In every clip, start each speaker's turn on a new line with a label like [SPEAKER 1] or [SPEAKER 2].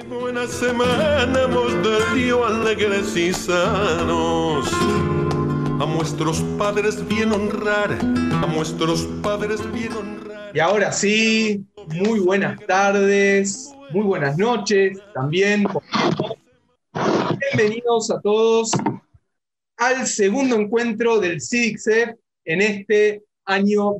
[SPEAKER 1] Buena semana, Dios alegres y sanos. A nuestros padres bien honrar, a nuestros padres bien honrar.
[SPEAKER 2] Y ahora sí, muy buenas tardes, muy buenas noches también. Bienvenidos a todos al segundo encuentro del CIDICSEF en este año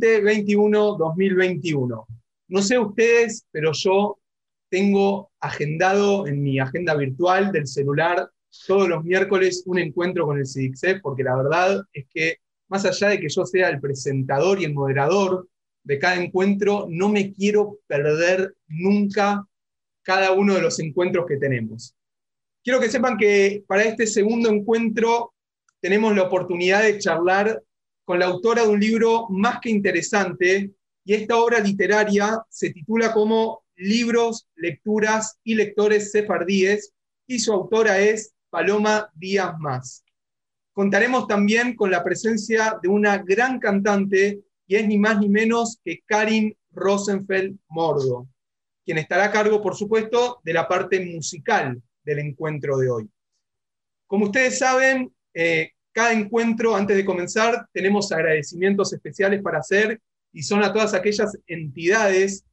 [SPEAKER 2] 2021-2021. No sé ustedes, pero yo tengo agendado en mi agenda virtual del celular todos los miércoles un encuentro con el CIDICSEF, porque la verdad es que más allá de que yo sea el presentador y el moderador de cada encuentro, no me quiero perder nunca cada uno de los encuentros que tenemos. Quiero que sepan que para este segundo encuentro tenemos la oportunidad de charlar con la autora de un libro más que interesante, y esta obra literaria se titula como Libros, Lecturas y Lectores Sefardíes, y su autora es Paloma Díaz Mas. Contaremos también con la presencia de una gran cantante, y es ni más ni menos que Karin Rosenfeld Mordo, quien estará a cargo, por supuesto, de la parte musical del encuentro de hoy. Como ustedes saben, cada encuentro, antes de comenzar, tenemos agradecimientos especiales para hacer, y son a todas aquellas entidades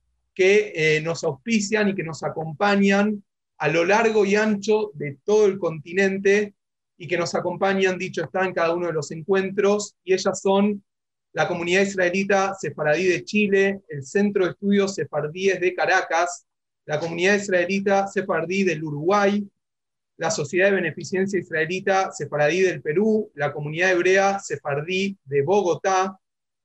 [SPEAKER 2] que nos auspician y que nos acompañan a lo largo y ancho de todo el continente, y que nos acompañan, dicho está, en cada uno de los encuentros, y ellas son la Comunidad Israelita Sefaradí de Chile, el Centro de Estudios Sefardíes de Caracas, la Comunidad Israelita Sefardí del Uruguay, la Sociedad de Beneficencia Israelita Sefaradí del Perú, la Comunidad Hebrea Sefardí de Bogotá,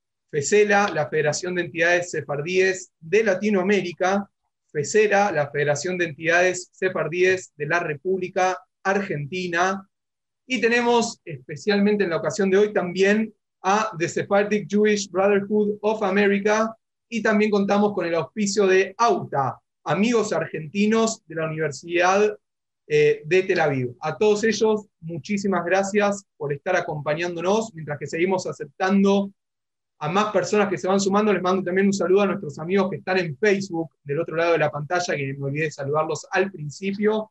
[SPEAKER 2] FESELA, la Federación de Entidades Sefardíes de Latinoamérica, FESERA, la Federación de Entidades Sefardíes de la República Argentina, y tenemos especialmente en la ocasión de hoy también a The Sephardic Jewish Brotherhood of America, y también contamos con el auspicio de AUTA, Amigos Argentinos de la Universidad de Tel Aviv. A todos ellos, muchísimas gracias por estar acompañándonos, mientras que seguimos aceptando a más personas que se van sumando. Les mando también un saludo a nuestros amigos que están en Facebook, del otro lado de la pantalla, que me olvidé de saludarlos al principio.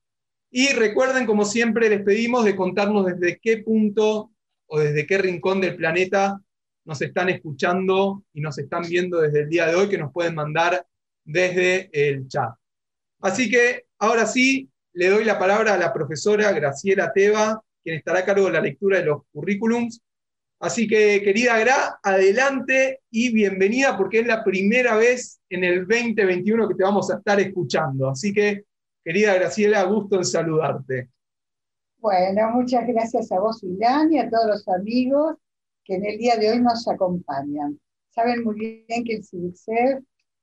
[SPEAKER 2] Y recuerden, como siempre, les pedimos de contarnos desde qué punto o desde qué rincón del planeta nos están escuchando y nos están viendo desde el día de hoy, que nos pueden mandar desde el chat. Así que, ahora sí, le doy la palabra a la profesora Graciela Teva, quien estará a cargo de la lectura de los currículums. Así que, querida Gra, adelante y bienvenida, porque es la primera vez en el 2021 que te vamos a estar escuchando. Así que, querida Graciela, gusto en saludarte.
[SPEAKER 3] Bueno, muchas gracias a vos, Ilan, y a todos los amigos que en el día de hoy nos acompañan. Saben muy bien que el CIDICSEF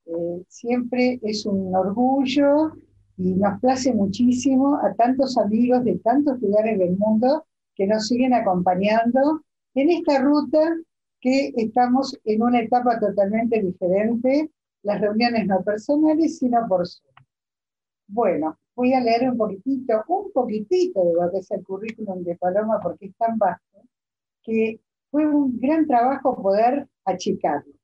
[SPEAKER 3] siempre es un orgullo, y nos place muchísimo a tantos amigos de tantos lugares del mundo que nos siguen acompañando en esta ruta, que estamos en una etapa totalmente diferente, las reuniones no personales, sino por Zoom. Bueno, voy a leer un poquitito de lo que es el currículum de Paloma, porque es tan vasto, que fue un gran trabajo poder achicarlo.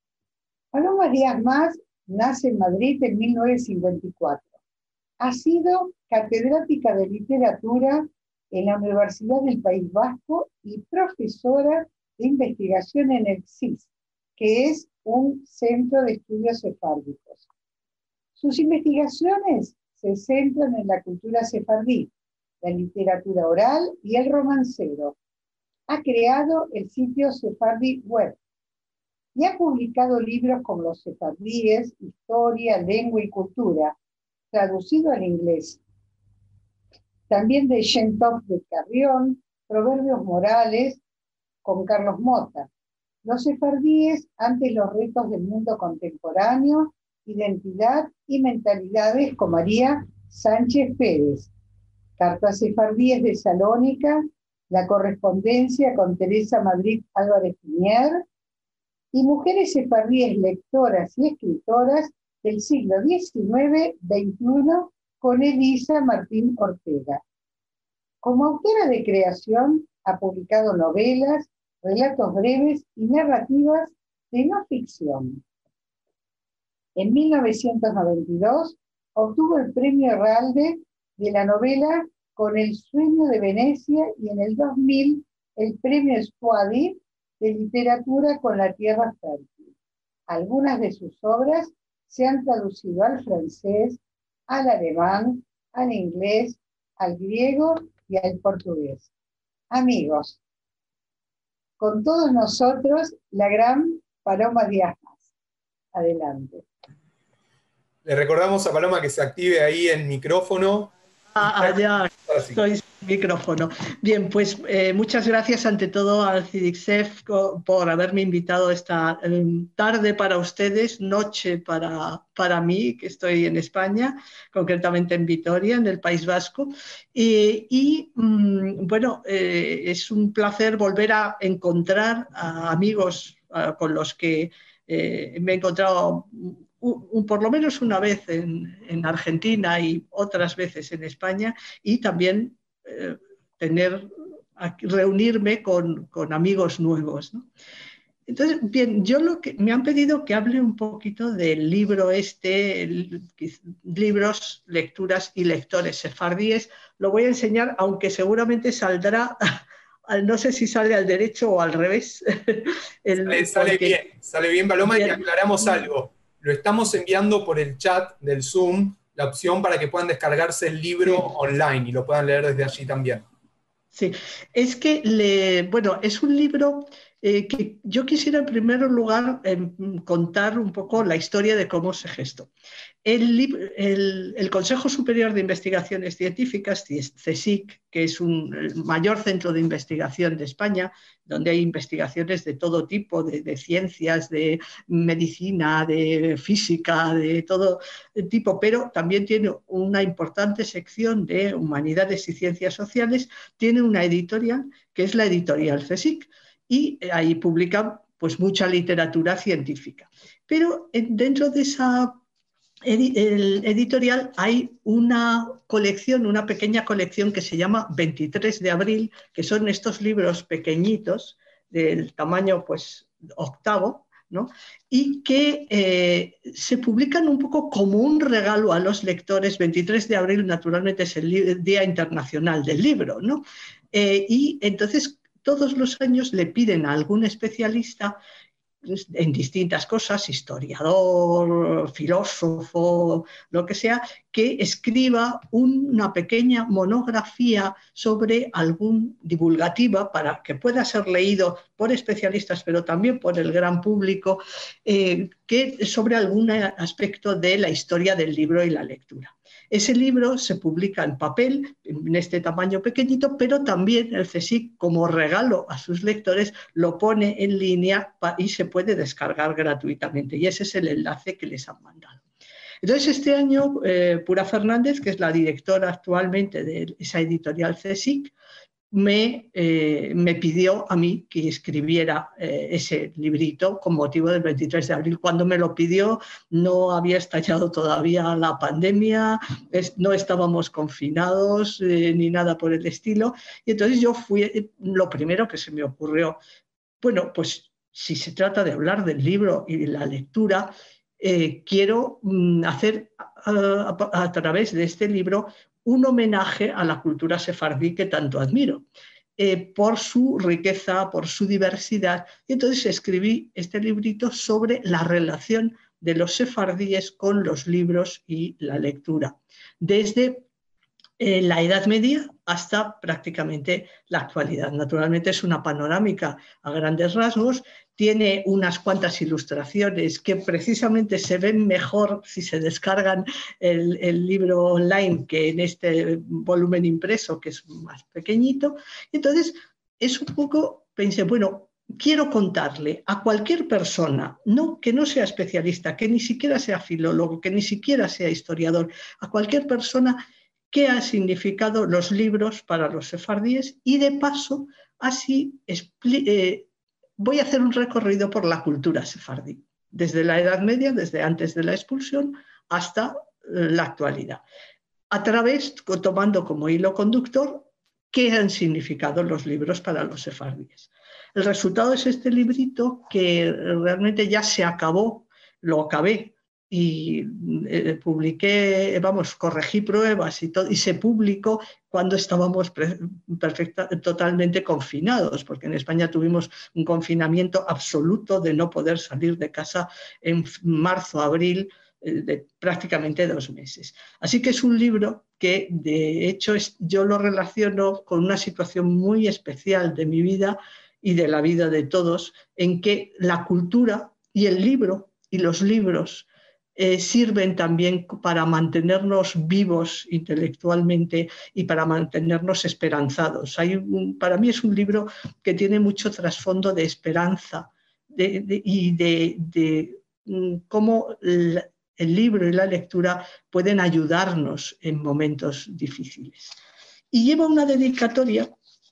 [SPEAKER 3] Paloma Díaz Mas nace en Madrid en 1954. Ha sido catedrática de literatura en la Universidad del País Vasco y profesora de investigación en el CSIS, que es un centro de estudios sefárdicos. Sus investigaciones se centran en la cultura sefardí, la literatura oral y el romancero. Ha creado el sitio Sephardi Web y ha publicado libros como Los sefardíes, Historia, Lengua y Cultura, traducido al inglés. También de Shem Tov de Carrión, Proverbios Morales, con Carlos Mota. Los sefardíes ante los retos del mundo contemporáneo, Identidad y Mentalidades, con María Sánchez Pérez. Cartas sefardíes de Salónica, La correspondencia, con Teresa Madrid Álvarez Piñer. Y Mujeres sefardíes lectoras y escritoras del siglo XIX-XXI, con Elisa Martín Ortega. Como autora de creación, ha publicado novelas, relatos breves y narrativas de no ficción. En 1992 Obtuvo el premio Herralde de la novela Con el sueño de Venecia y en el 2000 el premio Scuadi de literatura con La tierra fértil. Algunas de sus obras se han traducido al francés, al alemán, al inglés, al griego y al portugués. Amigos, con todos nosotros la gran Paloma Díaz Mas. Adelante.
[SPEAKER 2] Le recordamos a Paloma que se active ahí el micrófono.
[SPEAKER 4] Ya estoy sin micrófono. Bien, pues muchas gracias ante todo al CIDICSEF por haberme invitado esta tarde para ustedes, noche para mí, que estoy en España, concretamente en Vitoria, en el País Vasco. Bueno, es un placer volver a encontrar a amigos con los que me he encontrado por lo menos una vez en Argentina y otras veces en España, y también reunirme con amigos nuevos, ¿no? Entonces, bien, me han pedido que hable un poquito del libro libros, lecturas y lectores sefardíes. Lo voy a enseñar, aunque seguramente saldrá, no sé si sale al derecho o al revés.
[SPEAKER 2] Sale bien, Paloma,
[SPEAKER 4] bien.
[SPEAKER 2] Y aclaramos algo. Lo estamos enviando por el chat del Zoom, la opción para que puedan descargarse el libro online y lo puedan leer desde allí también.
[SPEAKER 4] Sí, es que, bueno, es un libro que yo quisiera en primer lugar contar un poco la historia de cómo se gestó. El Consejo Superior de Investigaciones Científicas, CSIC, que es el mayor centro de investigación de España, donde hay investigaciones de todo tipo, de ciencias, de medicina, de física, de todo tipo, pero también tiene una importante sección de humanidades y ciencias sociales, tiene una editorial que es la editorial CSIC, y ahí publican pues mucha literatura científica. Pero dentro de esa editorial hay una colección, una pequeña colección que se llama 23 de abril, que son estos libros pequeñitos del tamaño pues octavo, ¿no? Y que se publican un poco como un regalo a los lectores. 23 de abril naturalmente es el Día Internacional del Libro, ¿no? Y entonces todos los años le piden a algún especialista en distintas cosas, historiador, filósofo, lo que sea, que escriba una pequeña monografía sobre algún divulgativa para que pueda ser leído por especialistas, pero también por el gran público, sobre algún aspecto de la historia del libro y la lectura. Ese libro se publica en papel, en este tamaño pequeñito, pero también el CSIC, como regalo a sus lectores, lo pone en línea y se puede descargar gratuitamente. Y ese es el enlace que les han mandado. Entonces, este año, Pura Fernández, que es la directora actualmente de esa editorial CSIC, me pidió a mí que escribiera ese librito con motivo del 23 de abril. Cuando me lo pidió no había estallado todavía la pandemia, no estábamos confinados ni nada por el estilo. Y entonces lo primero que se me ocurrió, bueno, pues si se trata de hablar del libro y de la lectura, quiero hacer a través de este libro un homenaje a la cultura sefardí que tanto admiro, por su riqueza, por su diversidad. Y entonces escribí este librito sobre la relación de los sefardíes con los libros y la lectura, desde la Edad Media hasta prácticamente la actualidad. Naturalmente es una panorámica a grandes rasgos, tiene unas cuantas ilustraciones que precisamente se ven mejor si se descargan el libro online que en este volumen impreso, que es más pequeñito. Entonces es un poco, pensé, bueno, quiero contarle a cualquier persona, que no sea especialista, que ni siquiera sea filólogo, que ni siquiera sea historiador, a cualquier persona qué han significado los libros para los sefardíes, y de paso así voy a hacer un recorrido por la cultura sefardí, desde la Edad Media, desde antes de la expulsión hasta la actualidad, tomando como hilo conductor qué han significado los libros para los sefardíes. El resultado es este librito que realmente ya se acabó, lo acabé publiqué, corregí pruebas y todo, y se publicó cuando estábamos totalmente confinados, porque en España tuvimos un confinamiento absoluto de no poder salir de casa en marzo, abril, de prácticamente 2 meses. Así que es un libro que, de hecho, yo lo relaciono con una situación muy especial de mi vida y de la vida de todos, en que la cultura y el libro y los libros sirven también para mantenernos vivos intelectualmente y para mantenernos esperanzados. Para mí es un libro que tiene mucho trasfondo de esperanza y de cómo el libro y la lectura pueden ayudarnos en momentos difíciles. Y lleva una dedicatoria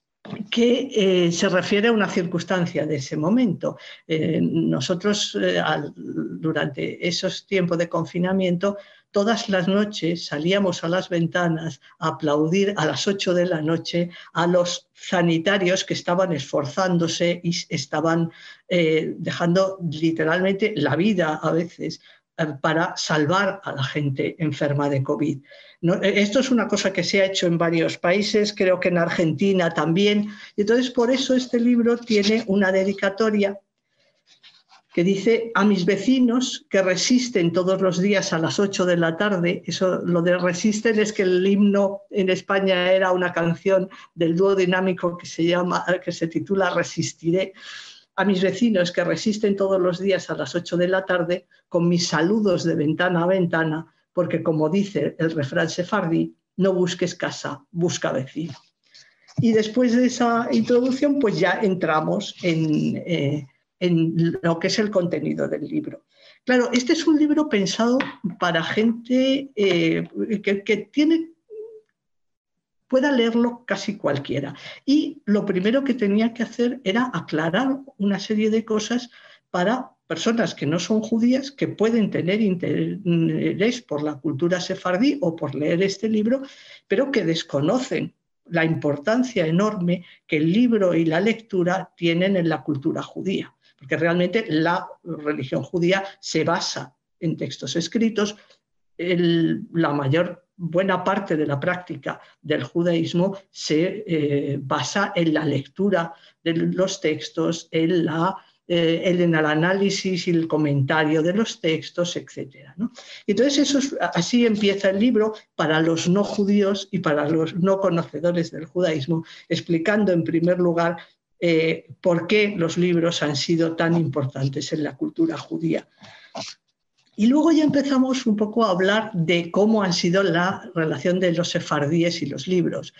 [SPEAKER 4] que se refiere a una circunstancia de ese momento. Nosotros, durante esos tiempos de confinamiento, todas las noches salíamos a las ventanas a aplaudir a las 8 de la noche a los sanitarios que estaban esforzándose y estaban dejando literalmente la vida a veces para salvar a la gente enferma de COVID. ¿No? Esto es una cosa que se ha hecho en varios países, creo que en Argentina también. Y entonces, por eso este libro tiene una dedicatoria que dice: a mis vecinos que resisten todos los días a las 8 de la tarde. Eso, lo de resisten, es que el himno en España era una canción del dúo dinámico que se titula Resistiré. A mis vecinos que resisten todos los días a las 8 de la tarde, con mis saludos de ventana a ventana, porque como dice el refrán sefardí, no busques casa, busca vecino. Y después de esa introducción, pues ya entramos en lo que es el contenido del libro. Claro, este es un libro pensado para gente que pueda leerlo casi cualquiera. Y lo primero que tenía que hacer era aclarar una serie de cosas para personas que no son judías, que pueden tener interés por la cultura sefardí o por leer este libro, pero que desconocen la importancia enorme que el libro y la lectura tienen en la cultura judía. Porque realmente la religión judía se basa en textos escritos. La buena parte de la práctica del judaísmo se basa en la lectura de los textos, en el análisis y el comentario de los textos, etc., ¿no? Entonces, así empieza el libro para los no judíos y para los no conocedores del judaísmo, explicando en primer lugar por qué los libros han sido tan importantes en la cultura judía. Y luego ya empezamos un poco a hablar de cómo han sido la relación de los sefardíes y los libros.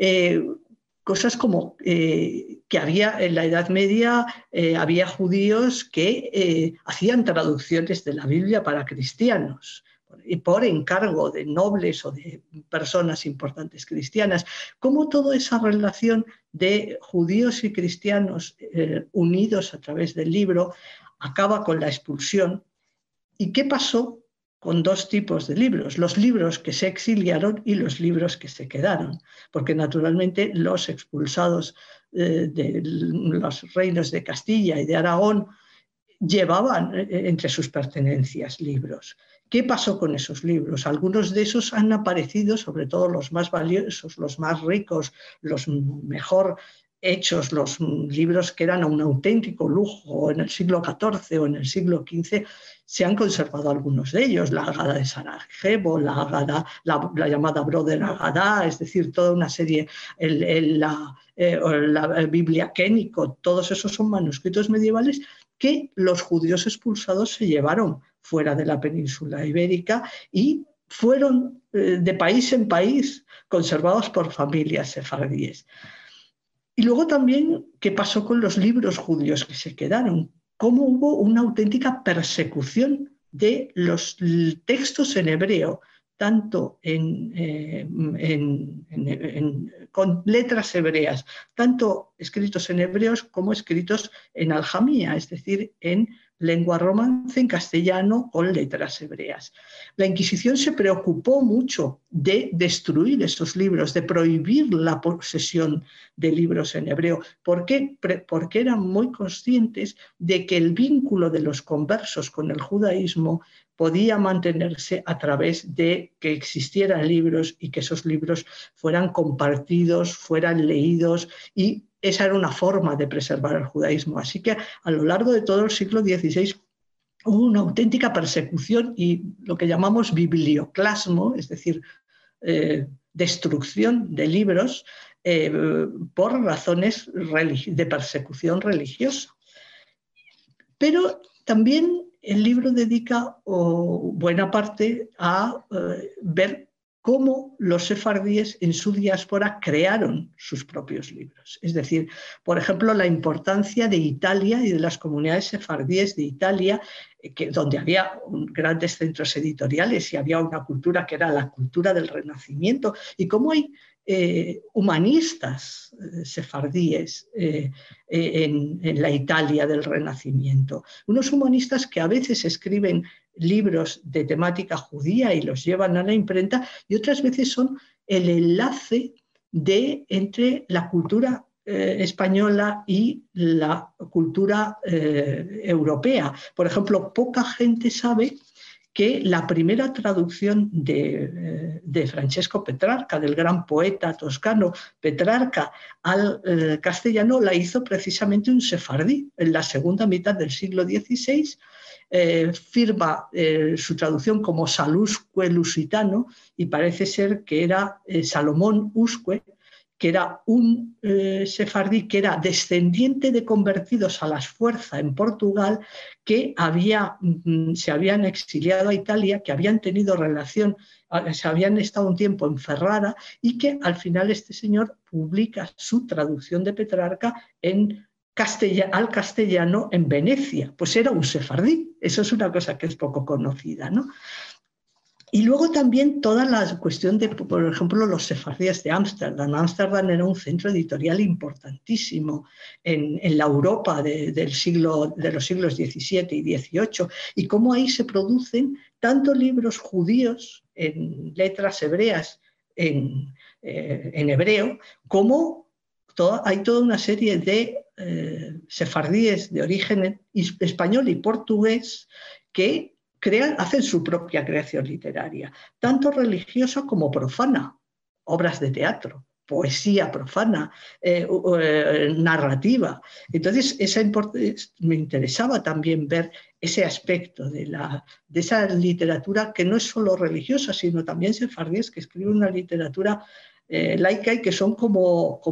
[SPEAKER 4] Cosas como que había en la Edad Media, había judíos que hacían traducciones de la Biblia para cristianos, y por encargo de nobles o de personas importantes cristianas. Cómo toda esa relación de judíos y cristianos unidos a través del libro acaba con la expulsión. ¿Y qué pasó con 2 tipos de libros? Los libros que se exiliaron y los libros que se quedaron, porque naturalmente los expulsados de los reinos de Castilla y de Aragón llevaban entre sus pertenencias libros. ¿Qué pasó con esos libros? Algunos de esos han aparecido, sobre todo los más valiosos, los más ricos, los mejor hechos, los libros que eran un auténtico lujo en el siglo XIV o en el siglo XV, se han conservado algunos de ellos, la Agada de Sarajevo, la llamada Brother Agada, es decir, toda una serie, la Biblia Kénico, todos esos son manuscritos medievales que los judíos expulsados se llevaron fuera de la península ibérica y fueron de país en país conservados por familias sefardíes. Y luego también, ¿qué pasó con los libros judíos que se quedaron? Cómo hubo una auténtica persecución de los textos en hebreo, tanto con letras hebreas, tanto escritos en hebreos como escritos en aljamía, es decir, en lengua romance, en castellano, con letras hebreas. La Inquisición se preocupó mucho de destruir esos libros, de prohibir la posesión de libros en hebreo. ¿Por qué? Porque eran muy conscientes de que el vínculo de los conversos con el judaísmo podía mantenerse a través de que existieran libros y que esos libros fueran compartidos, fueran leídos, y esa era una forma de preservar el judaísmo. Así que a lo largo de todo el siglo XVI hubo una auténtica persecución y lo que llamamos biblioclasmo, es decir, destrucción de libros por razones de persecución religiosa. Pero también el libro dedica buena parte a ver cómo los sefardíes en su diáspora crearon sus propios libros. Es decir, por ejemplo, la importancia de Italia y de las comunidades sefardíes de Italia, donde había grandes centros editoriales y había una cultura que era la cultura del Renacimiento, y cómo hay humanistas sefardíes en la Italia del Renacimiento. Unos humanistas que a veces escriben libros de temática judía y los llevan a la imprenta, y otras veces son el enlace entre la cultura española y la cultura europea. Por ejemplo, poca gente sabe que la primera traducción de Francesco Petrarca, del gran poeta toscano Petrarca, al castellano la hizo precisamente un sefardí en la segunda mitad del siglo XVI. Firma su traducción como Salusque Lusitano, y parece ser que era Salomón Usque, que era un sefardí que era descendiente de convertidos a las fuerzas en Portugal, que se habían exiliado a Italia, que habían tenido relación, se habían estado un tiempo en Ferrara, y que al final este señor publica su traducción de Petrarca al castellano en Venecia. Pues era un sefardí. Eso es una cosa que es poco conocida, ¿no? Y luego también toda la cuestión de, por ejemplo, los sefardíes de Ámsterdam. Ámsterdam era un centro editorial importantísimo en la Europa de los siglos XVII y XVIII, y cómo ahí se producen tanto libros judíos en letras hebreas, en hebreo, como hay toda una serie de sefardíes de origen español y portugués que hacen su propia creación literaria, tanto religiosa como profana, obras de teatro, poesía profana, narrativa. Entonces, me interesaba también ver ese aspecto de esa literatura que no es solo religiosa, sino también sefardíes que escriben una literatura laica y que son como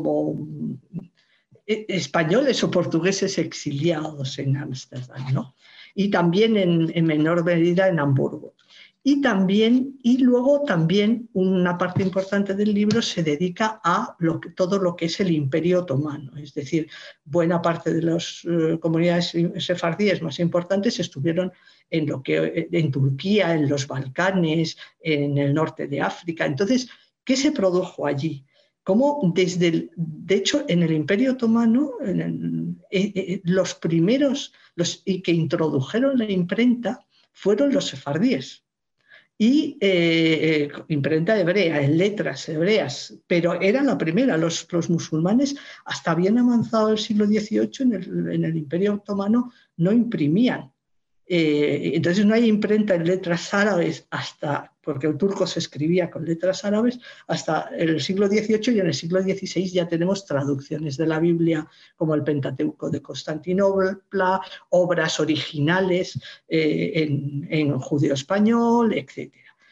[SPEAKER 4] españoles o portugueses exiliados en Ámsterdam, ¿no? Y también en menor medida en Hamburgo. Y luego también una parte importante del libro se dedica a todo lo que es el Imperio Otomano. Es decir, buena parte de las comunidades sefardíes más importantes estuvieron en Turquía, en los Balcanes, en el norte de África. Entonces, ¿qué se produjo allí? Como de hecho, en el Imperio Otomano, los primeros que introdujeron la imprenta fueron los sefardíes. Y imprenta hebrea, en letras hebreas, pero era la primera. Los musulmanes, hasta bien avanzado el siglo XVIII, en el Imperio Otomano no imprimían. Entonces no hay imprenta en letras árabes porque el turco se escribía con letras árabes, hasta el siglo XVIII, y en el siglo XVI ya tenemos traducciones de la Biblia como el Pentateuco de Constantinopla, obras originales en judeo-español, etc.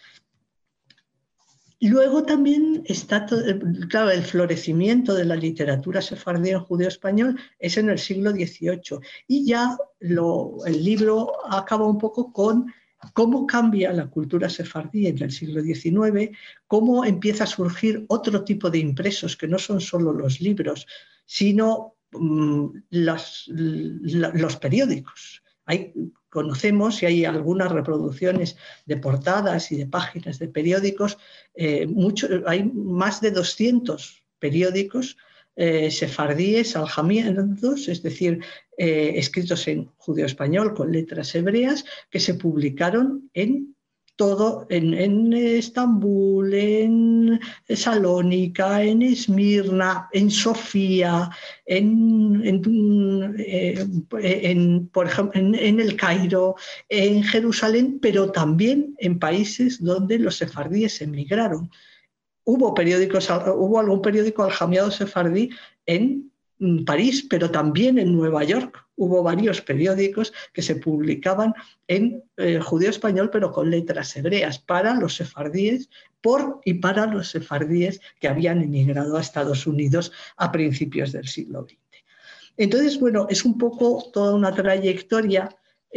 [SPEAKER 4] Luego también está, claro, el florecimiento de la literatura sefardí en judeo-español es en el siglo XVIII, y ya el libro acaba un poco con cómo cambia la cultura sefardí en el siglo XIX, cómo empieza a surgir otro tipo de impresos que no son solo los libros, sino los periódicos. Conocemos y hay algunas reproducciones de portadas y de páginas de periódicos. Hay más de 200 periódicos sefardíes aljamianos, es decir, escritos en judeo-español con letras hebreas, que se publicaron en Estambul, en Salónica, en Esmirna, en Sofía, por ejemplo, en el Cairo, en Jerusalén, pero también en países donde los sefardíes emigraron. Hubo algún periódico aljamiado sefardí en París, pero también en Nueva York. Hubo varios periódicos que se publicaban en judío español, pero con letras hebreas, para los sefardíes, por y para los sefardíes que habían emigrado a Estados Unidos a principios del siglo XX. Entonces, bueno, es un poco toda una trayectoria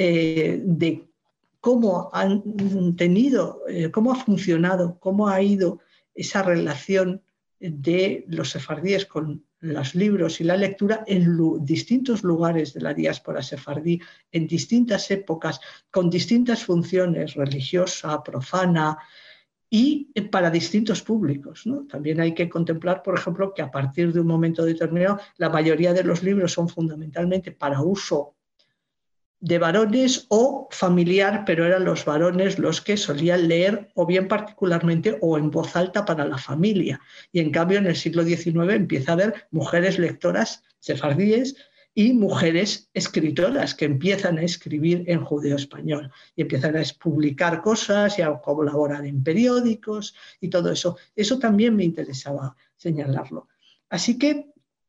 [SPEAKER 4] de cómo han tenido, cómo ha funcionado, cómo ha ido esa relación de los sefardíes con los libros y la lectura en distintos lugares de la diáspora sefardí, en distintas épocas, con distintas funciones, religiosa, profana, y para distintos públicos, ¿no? También hay que contemplar, por ejemplo, que a partir de un momento determinado, la mayoría de los libros son fundamentalmente para uso de varones o familiar, pero eran los varones los que solían leer o bien particularmente o en voz alta para la familia. Y en cambio en el siglo XIX empieza a haber mujeres lectoras sefardíes y mujeres escritoras que empiezan a escribir en judeo español y empiezan a publicar cosas y a colaborar en periódicos y todo eso. Eso también me interesaba señalarlo. Así que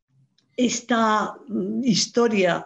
[SPEAKER 4] esta historia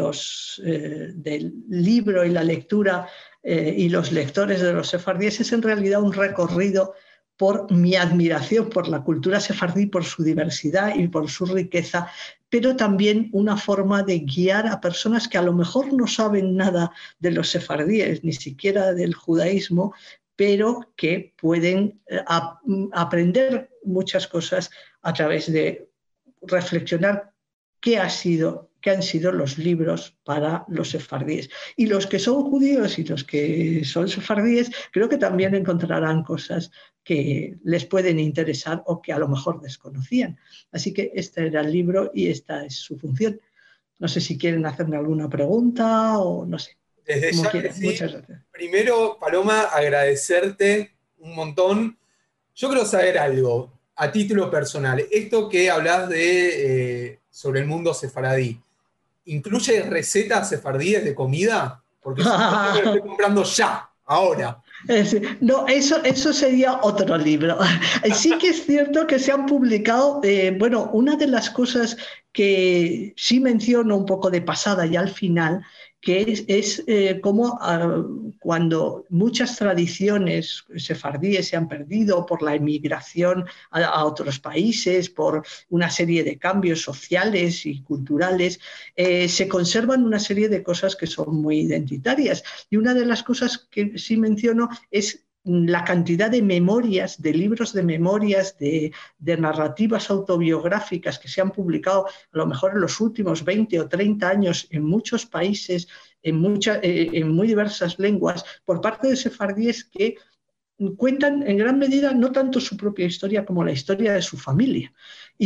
[SPEAKER 4] del libro y la lectura y los lectores de los sefardíes es en realidad un recorrido por mi admiración por la cultura sefardí, por su diversidad y por su riqueza, pero también una forma de guiar a personas que a lo mejor no saben nada de los sefardíes, ni siquiera del judaísmo, pero que pueden aprender muchas cosas a través de reflexionar qué han sido los libros para los sefardíes. Y los que son judíos y los que son sefardíes, creo que también encontrarán cosas que les pueden interesar o que a lo mejor desconocían. Así que este era el libro y esta es su función. No sé si quieren hacerme alguna pregunta o no sé.
[SPEAKER 2] Desde
[SPEAKER 4] Como
[SPEAKER 2] ya
[SPEAKER 4] quieran.
[SPEAKER 2] que sí.
[SPEAKER 4] Muchas gracias.
[SPEAKER 2] Primero, Paloma, agradecerte un montón. Yo quiero saber algo a título personal. Esto que hablas sobre el mundo sefaradí, ¿incluye recetas sefardíes de comida? Porque yo me lo estoy comprando ya, ahora.
[SPEAKER 4] No, eso sería otro libro. Sí que es cierto que se han publicado, bueno, una de las cosas que sí menciono un poco de pasada y al final, que es cómo cuando muchas tradiciones sefardíes se han perdido por la emigración a otros países, por una serie de cambios sociales y culturales, se conservan una serie de cosas que son muy identitarias. Y una de las cosas que sí menciono es la cantidad de memorias, de libros de memorias, de narrativas autobiográficas que se han publicado a lo mejor en los últimos 20 o 30 años en muchos países, en muy diversas lenguas, por parte de sefardíes que cuentan en gran medida no tanto su propia historia como la historia de su familia.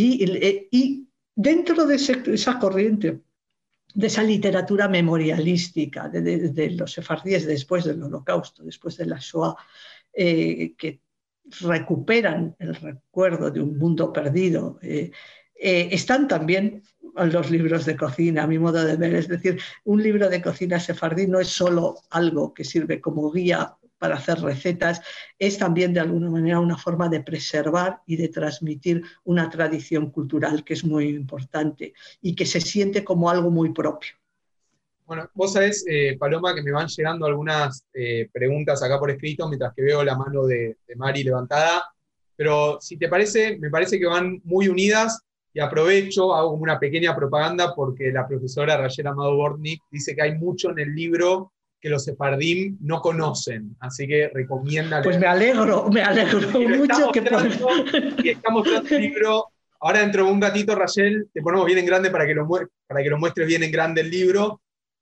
[SPEAKER 4] Y dentro de esa corriente, de esa literatura memorialística de los sefardíes después del Holocausto, después de la Shoah, que recuperan el recuerdo de un mundo perdido. Están también los libros de cocina, a mi modo de ver. Es decir, un libro de cocina sefardí no es solo algo que sirve como guía para hacer recetas, es también de alguna manera una forma de preservar y de transmitir una tradición cultural que es muy importante y que se siente como algo muy propio.
[SPEAKER 2] Bueno, vos sabés, Paloma, que me van llegando algunas preguntas acá por escrito mientras que veo la mano de Mari levantada, pero si te parece, me parece que van muy unidas y aprovecho, hago como una pequeña propaganda porque la profesora Rayel Amado Bortnik dice que hay mucho en el libro que los sefardim no conocen, así que recomienda.
[SPEAKER 4] Pues me alegro mucho que
[SPEAKER 2] y está mostrando el libro. Ahora dentro de un ratito, Rayel, te ponemos bien en grande para que lo muestres bien en grande el libro.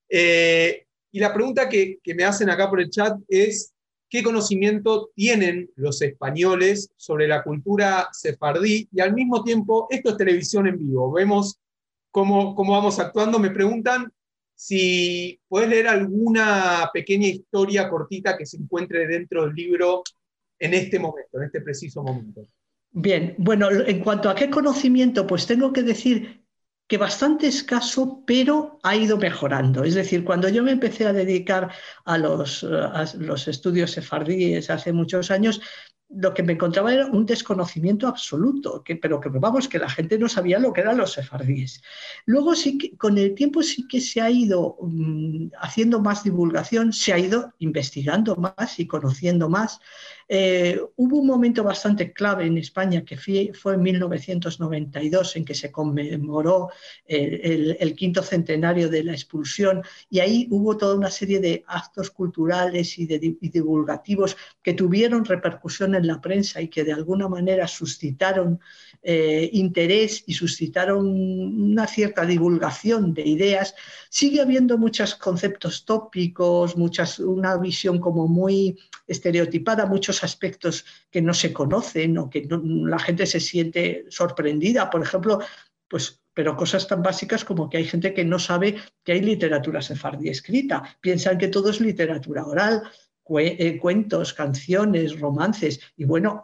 [SPEAKER 2] Y la pregunta que me hacen acá por el chat es ¿qué conocimiento tienen los españoles sobre la cultura sefardí? Y al mismo tiempo, esto es televisión en vivo, vemos cómo vamos actuando. Me preguntan si podés leer alguna pequeña historia cortita que se encuentre dentro del libro en este momento, en este preciso momento.
[SPEAKER 4] Bien, bueno, en cuanto a qué conocimiento, pues tengo que decir que bastante escaso, pero ha ido mejorando. Es decir, cuando yo me empecé a dedicar a los estudios sefardíes hace muchos años, lo que me encontraba era un desconocimiento absoluto, pero que vamos, que la gente no sabía lo que eran los sefardíes. Luego sí que con el tiempo sí que se ha ido haciendo más divulgación, se ha ido investigando más y conociendo más. Hubo un momento bastante clave en España que fue en 1992 en que se conmemoró el quinto centenario de la expulsión, y ahí hubo toda una serie de actos culturales y divulgativos que tuvieron repercusión en la prensa y que de alguna manera suscitaron interés y suscitaron una cierta divulgación de ideas. Sigue habiendo muchos conceptos tópicos, una visión como muy estereotipada, muchos aspectos que no se conocen o que la gente se siente sorprendida. Por ejemplo, pues, pero cosas tan básicas como que hay gente que no sabe que hay literatura sefardí escrita. Piensan que todo es literatura oral, cuentos, canciones, romances. Y bueno,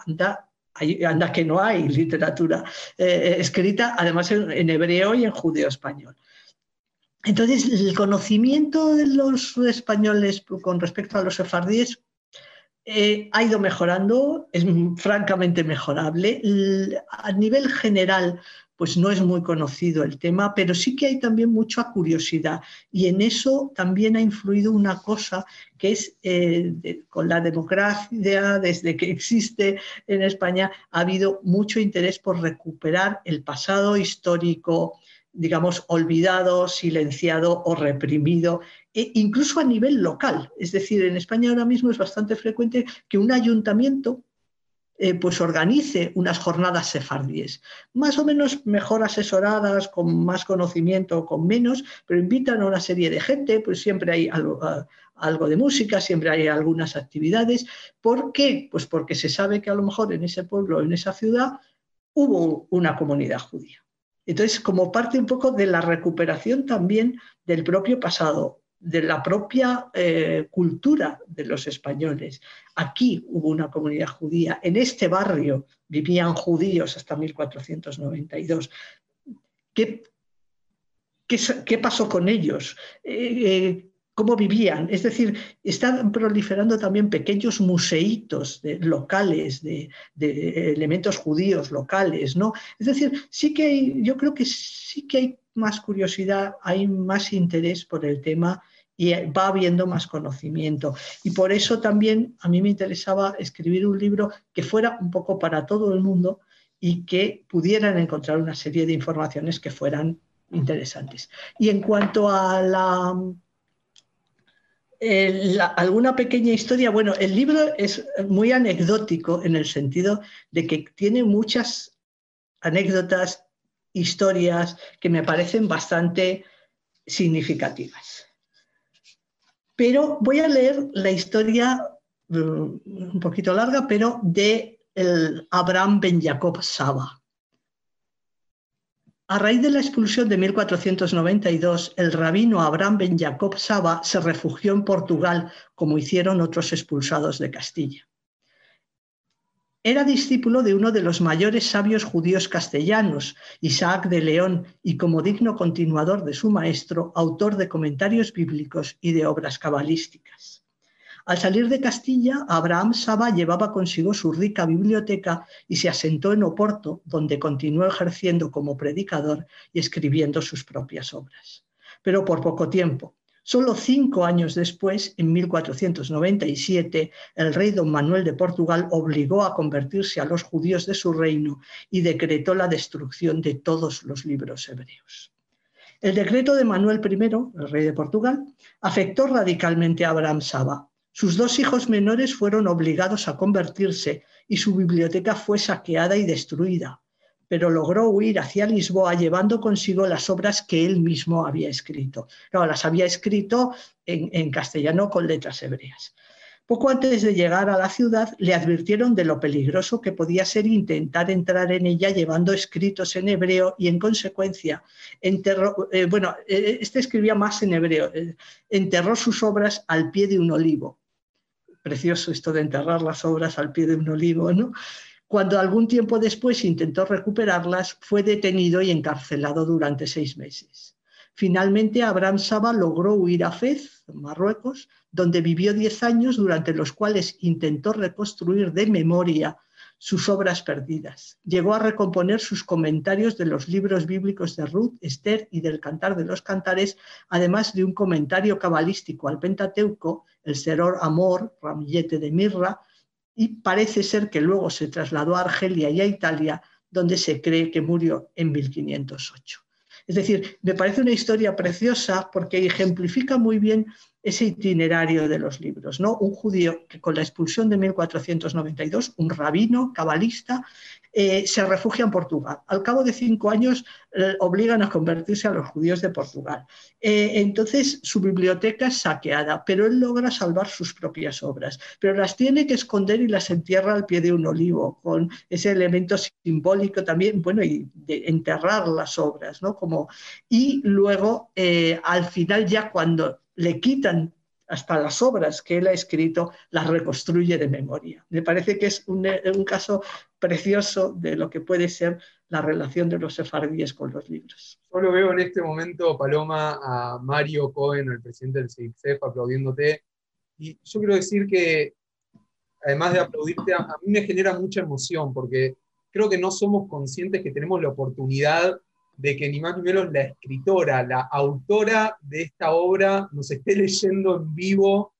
[SPEAKER 4] anda que no hay literatura escrita, además en hebreo y en judeo-español. Entonces, el conocimiento de los españoles con respecto a los sefardíes ha ido mejorando, es francamente mejorable. A nivel general, pues no es muy conocido el tema, pero sí que hay también mucha curiosidad, y en eso también ha influido una cosa que es, con la democracia, desde que existe en España, ha habido mucho interés por recuperar el pasado histórico, digamos, olvidado, silenciado o reprimido, incluso a nivel local. Es decir, en España ahora mismo es bastante frecuente que un ayuntamiento pues organice unas jornadas sefardíes, más o menos mejor asesoradas, con más conocimiento o con menos, pero invitan a una serie de gente, pues siempre hay algo de música, siempre hay algunas actividades. ¿Por qué? Pues porque se sabe que a lo mejor en ese pueblo, en esa ciudad, hubo una comunidad judía. Entonces, como parte un poco de la recuperación también del propio pasado, de la propia cultura de los españoles. Aquí hubo una comunidad judía, en este barrio vivían judíos hasta 1492. ¿Qué pasó con ellos? ¿Cómo vivían? Es decir, están proliferando también pequeños museitos locales de elementos judíos locales, ¿no? Es decir, yo creo que sí que hay más curiosidad, hay más interés por el tema y va habiendo más conocimiento. Y por eso también a mí me interesaba escribir un libro que fuera un poco para todo el mundo y que pudieran encontrar una serie de informaciones que fueran interesantes. Y en cuanto a alguna pequeña historia, bueno, el libro es muy anecdótico en el sentido de que tiene muchas anécdotas, historias que me parecen bastante significativas. Pero voy a leer la historia un poquito larga, pero de Abraham ben Jacob Saba. A raíz de la expulsión de 1492, el rabino Abraham ben Jacob Saba se refugió en Portugal, como hicieron otros expulsados de Castilla. Era discípulo de uno de los mayores sabios judíos castellanos, Isaac de León, y como digno continuador de su maestro, autor de comentarios bíblicos y de obras cabalísticas. Al salir de Castilla, Abraham Saba llevaba consigo su rica biblioteca y se asentó en Oporto, donde continuó ejerciendo como predicador y escribiendo sus propias obras. Pero por poco tiempo. Solo 5 años después, en 1497, el rey don Manuel de Portugal obligó a convertirse a los judíos de su reino y decretó la destrucción de todos los libros hebreos. El decreto de Manuel I, el rey de Portugal, afectó radicalmente a Abraham Saba. Sus 2 hijos menores fueron obligados a convertirse y su biblioteca fue saqueada y destruida, pero logró huir hacia Lisboa llevando consigo las obras que él mismo había escrito. No, las había escrito en castellano con letras hebreas. Poco antes de llegar a la ciudad le advirtieron de lo peligroso que podía ser intentar entrar en ella llevando escritos en hebreo y en consecuencia escribía más en hebreo, enterró sus obras al pie de un olivo. Precioso esto de enterrar las obras al pie de un olivo, ¿no? Cuando algún tiempo después intentó recuperarlas, fue detenido y encarcelado durante 6 meses. Finalmente, Abraham Saba logró huir a Fez, Marruecos, donde vivió 10 años, durante los cuales intentó reconstruir de memoria sus obras perdidas. Llegó a recomponer sus comentarios de los libros bíblicos de Ruth, Esther y del Cantar de los Cantares, además de un comentario cabalístico al Pentateuco, el Seror Amor, ramillete de mirra, y parece ser que luego se trasladó a Argelia y a Italia, donde se cree que murió en 1508. Es decir, me parece una historia preciosa porque ejemplifica muy bien ese itinerario de los libros, ¿no? Un judío que con la expulsión de 1492, un rabino cabalista, se refugia en Portugal. Al cabo de 5 años obligan a convertirse a los judíos de Portugal. Entonces su biblioteca es saqueada, pero él logra salvar sus propias obras, pero las tiene que esconder y las entierra al pie de un olivo, con ese elemento simbólico también, bueno, y de enterrar las obras, ¿no? Y luego, al final, ya cuando le quitan hasta las obras que él ha escrito, las reconstruye de memoria. Me parece que es un caso precioso de lo que puede ser la relación de los sefardíes con los libros.
[SPEAKER 2] Yo lo veo en este momento, Paloma, a Mario Cohen, el presidente del CIGCEF, aplaudiéndote. Y yo quiero decir que, además de aplaudirte, a mí me genera mucha emoción, porque creo que no somos conscientes que tenemos la oportunidad de que ni más ni menos la escritora, la autora de esta obra, nos esté leyendo en vivo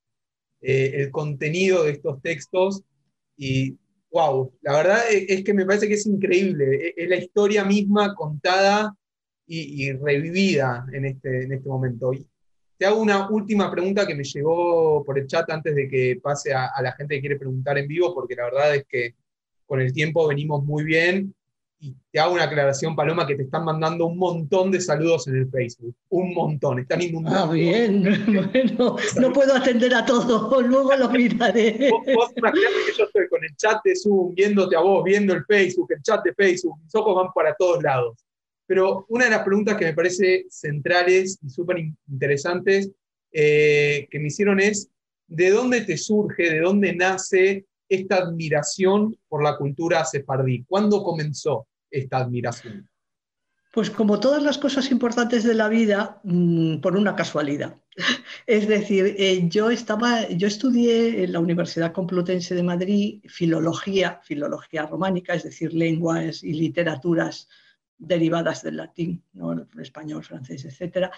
[SPEAKER 2] el contenido de estos textos. Y wow, la verdad es que me parece que es increíble, es la historia misma contada y revivida en este momento. Y te hago una última pregunta que me llegó por el chat antes de que pase a la gente que quiere preguntar en vivo, porque la verdad es que con el tiempo venimos muy bien. Y te hago una aclaración, Paloma, que te están mandando un montón de saludos en el Facebook. Un montón, están inundando.
[SPEAKER 4] Ah, bien, bueno, no puedo atender a todo, luego lo miraré.
[SPEAKER 2] Vos imaginate que yo estoy con el chat de Zoom, viéndote a vos, viendo el Facebook, el chat de Facebook, mis ojos van para todos lados. Pero una de las preguntas que me parece centrales y súper interesantes que me hicieron es, ¿de dónde te surge, de dónde nace esta admiración por la cultura sefardí? ¿Cuándo comenzó esta admiración?
[SPEAKER 4] Pues como todas las cosas importantes de la vida, por una casualidad. Es decir, yo estudié en la Universidad Complutense de Madrid filología románica, es decir, lenguas y literaturas derivadas del latín, ¿no? El español, francés, etc.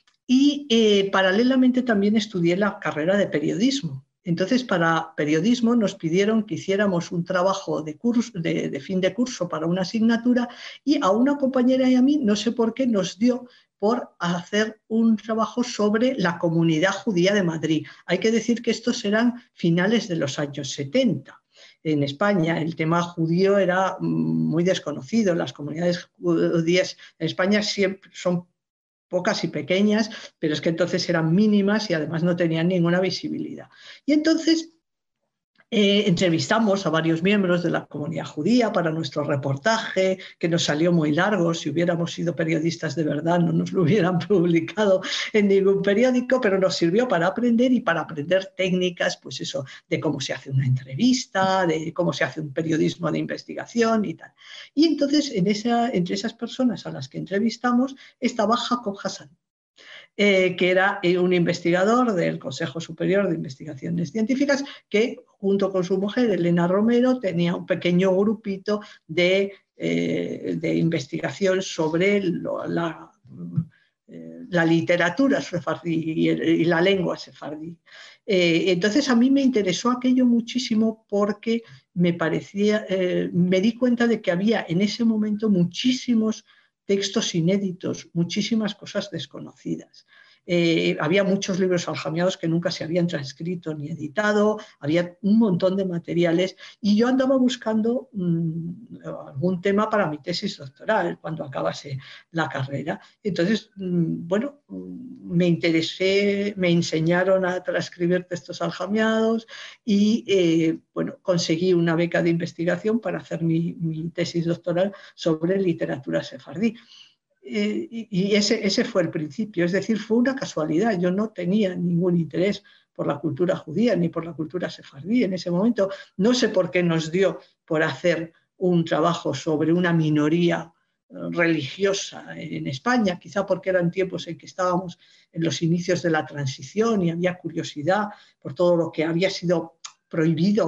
[SPEAKER 4] Y paralelamente también estudié la carrera de periodismo. Entonces, para periodismo nos pidieron que hiciéramos un trabajo de fin de curso para una asignatura, y a una compañera y a mí, no sé por qué, nos dio por hacer un trabajo sobre la comunidad judía de Madrid. Hay que decir que estos eran finales de los años 70. En España el tema judío era muy desconocido. Las comunidades judías en España siempre son pocas y pequeñas, pero es que entonces eran mínimas y además no tenían ninguna visibilidad. Y entonces entrevistamos a varios miembros de la comunidad judía para nuestro reportaje, que nos salió muy largo. Si hubiéramos sido periodistas de verdad no nos lo hubieran publicado en ningún periódico, pero nos sirvió para aprender y para aprender técnicas, pues eso, de cómo se hace una entrevista, de cómo se hace un periodismo de investigación y tal. Y entonces entre esas personas a las que entrevistamos estaba Jacob Hassan, que era un investigador del Consejo Superior de Investigaciones Científicas, que junto con su mujer, Elena Romero, tenía un pequeño grupito de investigación sobre la literatura sefardí y la lengua sefardí. Entonces a mí me interesó aquello muchísimo porque me di cuenta de que había en ese momento muchísimos textos inéditos, muchísimas cosas desconocidas. Había muchos libros aljamiados que nunca se habían transcrito ni editado, había un montón de materiales, y yo andaba buscando algún tema para mi tesis doctoral cuando acabase la carrera. Entonces, bueno, me interesé, me enseñaron a transcribir textos aljamiados y bueno, conseguí una beca de investigación para hacer mi tesis doctoral sobre literatura sefardí. Y ese fue el principio, es decir, fue una casualidad. Yo no tenía ningún interés por la cultura judía ni por la cultura sefardí en ese momento. No sé por qué nos dio por hacer un trabajo sobre una minoría religiosa en España, quizá porque eran tiempos en que estábamos en los inicios de la transición y había curiosidad por todo lo que había sido prohibido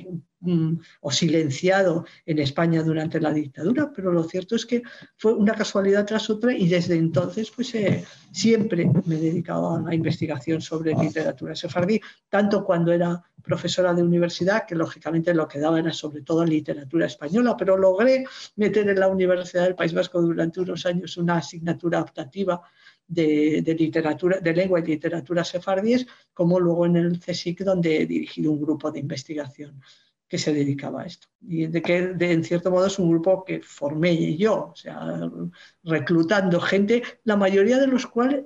[SPEAKER 4] o silenciado en España durante la dictadura, pero lo cierto es que fue una casualidad tras otra y desde entonces pues, siempre me he dedicado a la investigación sobre literatura sefardí, tanto cuando era profesora de universidad, que lógicamente lo que daba era sobre todo literatura española, pero logré meter en la Universidad del País Vasco durante unos años una asignatura optativa de literatura, de lengua y literatura sefardíes, como luego en el CSIC, donde he dirigido un grupo de investigación que se dedicaba a esto. Y en cierto modo es un grupo que formé yo, o sea, reclutando gente, la mayoría de los cuales,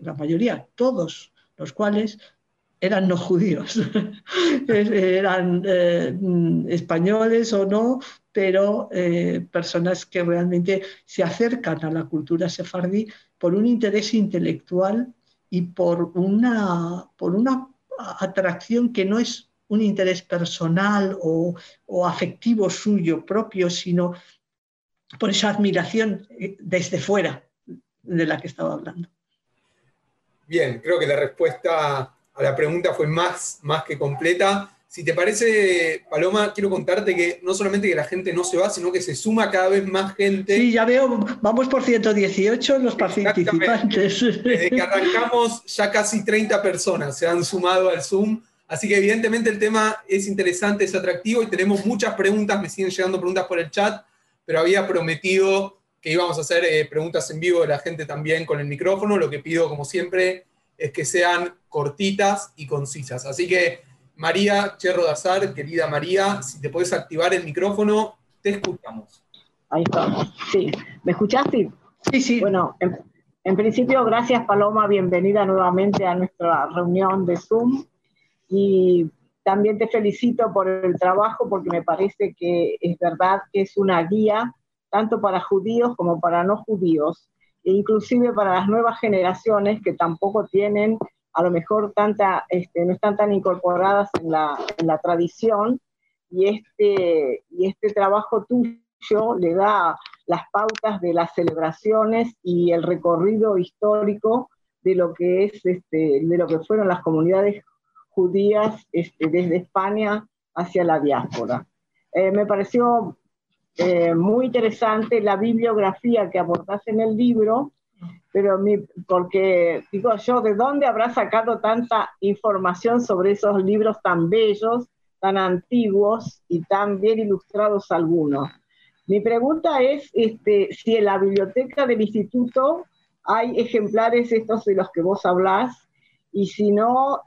[SPEAKER 4] todos los cuales eran no judíos, eran españoles o no, pero personas que realmente se acercan a la cultura sefardí por un interés intelectual y por una atracción que no es un interés personal o afectivo suyo propio, sino por esa admiración desde fuera de la que estaba hablando.
[SPEAKER 2] Bien, creo que la respuesta a la pregunta fue más que completa. Si te parece, Paloma, quiero contarte que no solamente que la gente no se va, sino que se suma cada vez más gente.
[SPEAKER 4] Sí, ya veo, vamos por 118 los participantes.
[SPEAKER 2] Desde que arrancamos ya casi 30 personas se han sumado al Zoom, así que evidentemente el tema es interesante, es atractivo y tenemos muchas preguntas, me siguen llegando preguntas por el chat, pero había prometido que íbamos a hacer preguntas en vivo de la gente también con el micrófono. Lo que pido, como siempre, es que sean cortitas y concisas. Así que, María Cherro de Azar, querida María, si te puedes activar el micrófono, te escuchamos.
[SPEAKER 5] Ahí estamos. Sí. ¿Me escuchaste?
[SPEAKER 4] Sí, sí.
[SPEAKER 5] Bueno, en principio, gracias, Paloma, bienvenida nuevamente a nuestra reunión de Zoom. Y también te felicito por el trabajo, porque me parece que es verdad que es una guía tanto para judíos como para no judíos, e inclusive para las nuevas generaciones que tampoco tienen, a lo mejor, no están tan incorporadas en la tradición, y este trabajo tuyo le da las pautas de las celebraciones y el recorrido histórico de lo que es de lo que fueron las comunidades judías desde España hacia la diáspora. Me pareció muy interesante la bibliografía que aportás en el libro, pero porque digo yo, ¿de dónde habrá sacado tanta información sobre esos libros tan bellos, tan antiguos y tan bien ilustrados algunos? Mi pregunta es si en la biblioteca del instituto hay ejemplares estos de los que vos hablás, y si no,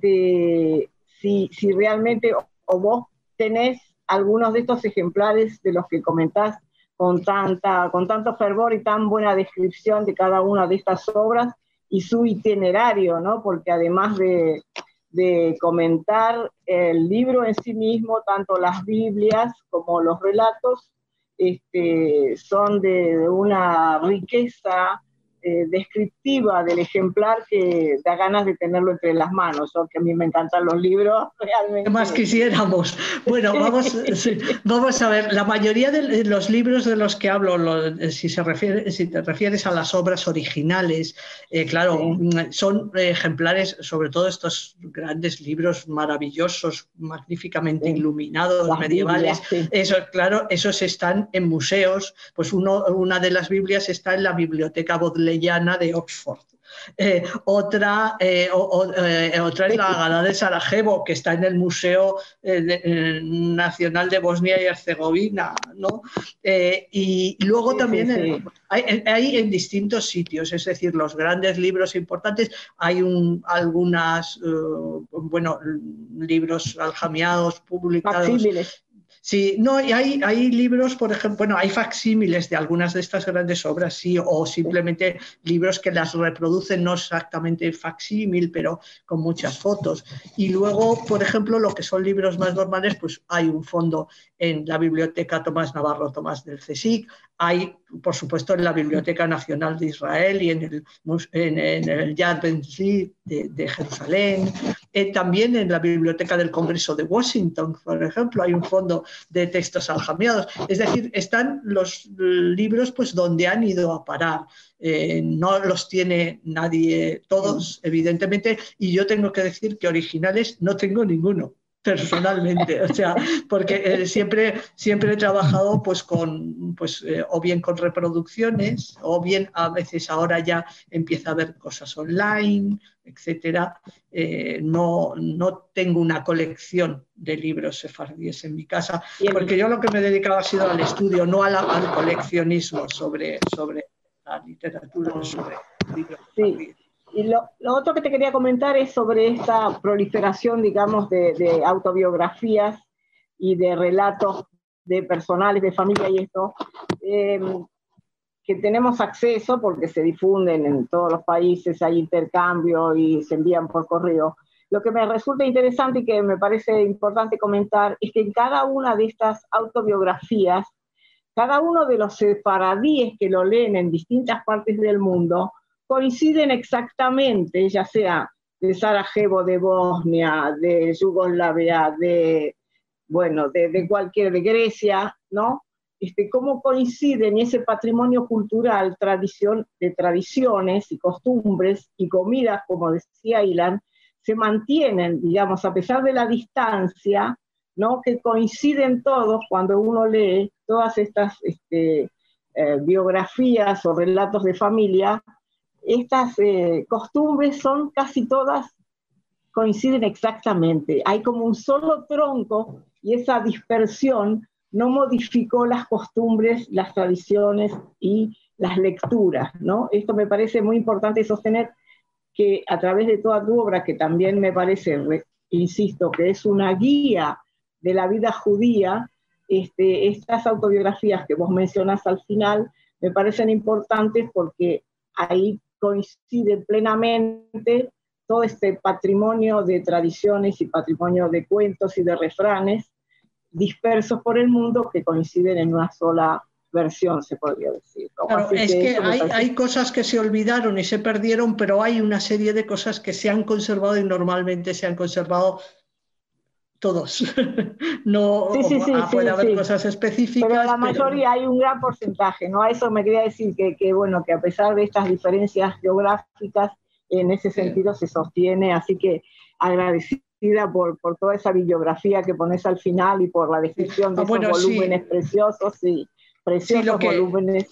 [SPEAKER 5] si realmente o vos tenés algunos de estos ejemplares de los que comentás con tanto fervor y tan buena descripción de cada una de estas obras y su itinerario, ¿no? Porque además de comentar el libro en sí mismo, tanto las Biblias como los relatos son de una riqueza descriptiva del ejemplar que da ganas de tenerlo entre las manos, aunque a mí me encantan los libros, realmente.
[SPEAKER 4] ¿Qué más quisiéramos? Bueno, vamos a ver, la mayoría de los libros de los que hablo, si te refieres a las obras originales, claro, sí, son ejemplares, sobre todo estos grandes libros maravillosos, magníficamente iluminados, las medievales, Biblias, sí. Claro, esos están en museos, pues una de las Biblias está en la Biblioteca Bodleiana de Oxford. Otra es la Haggadah de Sarajevo, que está en el Museo Nacional de Bosnia y Herzegovina, ¿no? Y luego también hay en distintos sitios, es decir, los grandes libros importantes, hay algunas, libros aljamiados publicados. Facsímiles. Sí, no, y hay libros, por ejemplo, hay facsímiles de algunas de estas grandes obras, sí, o simplemente libros que las reproducen, no exactamente facsímil, pero con muchas fotos. Y luego, por ejemplo, lo que son libros más normales, pues hay un fondo en la Biblioteca Tomás Navarro Tomás del CSIC, hay, por supuesto, en la Biblioteca Nacional de Israel y en el Yad Ben-Zvi de Jerusalén. También en la Biblioteca del Congreso de Washington, por ejemplo, hay un fondo de textos aljamiados. Es decir, están los libros pues, donde han ido a parar. No los tiene nadie todos, evidentemente, y yo tengo que decir que originales no tengo ninguno. Personalmente, o sea, porque siempre he trabajado pues o bien con reproducciones, o bien a veces ahora ya empieza a haber cosas online, etcétera. No tengo una colección de libros sefardíes en mi casa, porque yo lo que me dedicaba ha sido al estudio, no al coleccionismo sobre la literatura, sobre libros sefardíes.
[SPEAKER 5] Y lo otro que te quería comentar es sobre esta proliferación, digamos, de autobiografías y de relatos de personales, de familia y esto, que tenemos acceso porque se difunden en todos los países, hay intercambio y se envían por correo. Lo que me resulta interesante y que me parece importante comentar es que en cada una de estas autobiografías, cada uno de los sefaradíes que lo leen en distintas partes del mundo, coinciden exactamente, ya sea de Sarajevo, de Bosnia, de Yugoslavia, de cualquier, de Grecia, ¿no? Cómo coinciden ese patrimonio cultural, de tradiciones y costumbres y comidas, como decía Ilan, se mantienen, digamos, a pesar de la distancia, ¿no? Que coinciden todos cuando uno lee todas estas biografías o relatos de familia. Estas costumbres son casi todas, coinciden exactamente. Hay como un solo tronco y esa dispersión no modificó las costumbres, las tradiciones y las lecturas, ¿no? Esto me parece muy importante sostener que a través de toda tu obra, que también me parece, insisto, que es una guía de la vida judía, estas autobiografías que vos mencionás al final me parecen importantes porque ahí coincide plenamente todo este patrimonio de tradiciones y patrimonio de cuentos y de refranes dispersos por el mundo que coinciden en una sola versión, se podría decir, ¿no?
[SPEAKER 4] Claro, es que hay cosas que se olvidaron y se perdieron, pero hay una serie de cosas que se han conservado y normalmente se han conservado todos. No puede haber cosas específicas.
[SPEAKER 5] Pero la mayoría, hay un gran porcentaje, ¿no? A eso me quería decir que a pesar de estas diferencias geográficas, en ese sentido se sostiene, así que agradecida por toda esa bibliografía que pones al final y por la descripción de esos volúmenes preciosos, preciosos volúmenes.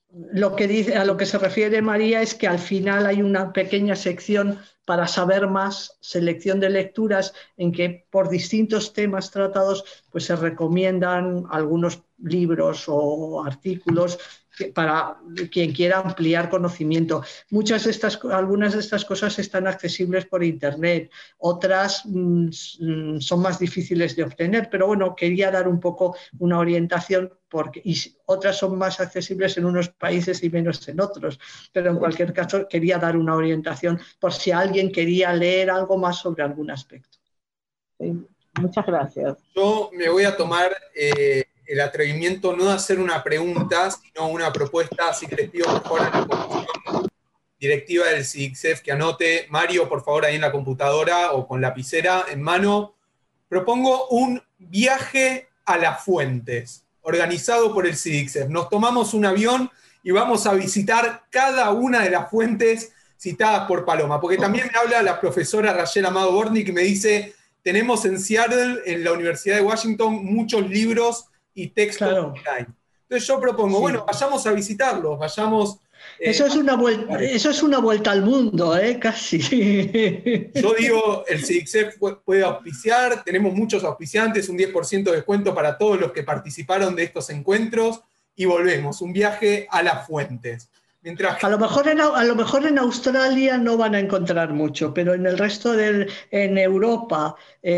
[SPEAKER 4] A lo que se refiere María es que al final hay una pequeña sección para saber más, selección de lecturas, en que por distintos temas tratados pues se recomiendan algunos libros o artículos para quien quiera ampliar conocimiento. Algunas de estas cosas están accesibles por internet, otras son más difíciles de obtener, pero bueno, quería dar un poco una orientación y otras son más accesibles en unos países y menos en otros, pero en cualquier caso quería dar una orientación por si alguien quería leer algo más sobre algún aspecto.
[SPEAKER 5] Sí, muchas gracias.
[SPEAKER 2] Yo me voy a tomar el atrevimiento no de hacer una pregunta, sino una propuesta, así que les pido por favor a la comisión directiva del SIDICSEF que anote, Mario, por favor, ahí en la computadora o con lapicera en mano. Propongo un viaje a las fuentes, organizado por el SIDICSEF. Nos tomamos un avión y vamos a visitar cada una de las fuentes citadas por Paloma, porque también me habla la profesora Rachel Amado Bornik, que me dice, tenemos en Seattle, en la Universidad de Washington, muchos libros y textos online. Entonces yo propongo, vayamos a visitarlos, vayamos...
[SPEAKER 4] Eso es una vuelta al mundo, casi.
[SPEAKER 2] Yo digo, el SIDICSEF puede auspiciar, tenemos muchos auspiciantes, un 10% de descuento para todos los que participaron de estos encuentros, y volvemos, un viaje a las fuentes. A lo
[SPEAKER 4] mejor en Australia no van a encontrar mucho, pero en el resto en Europa,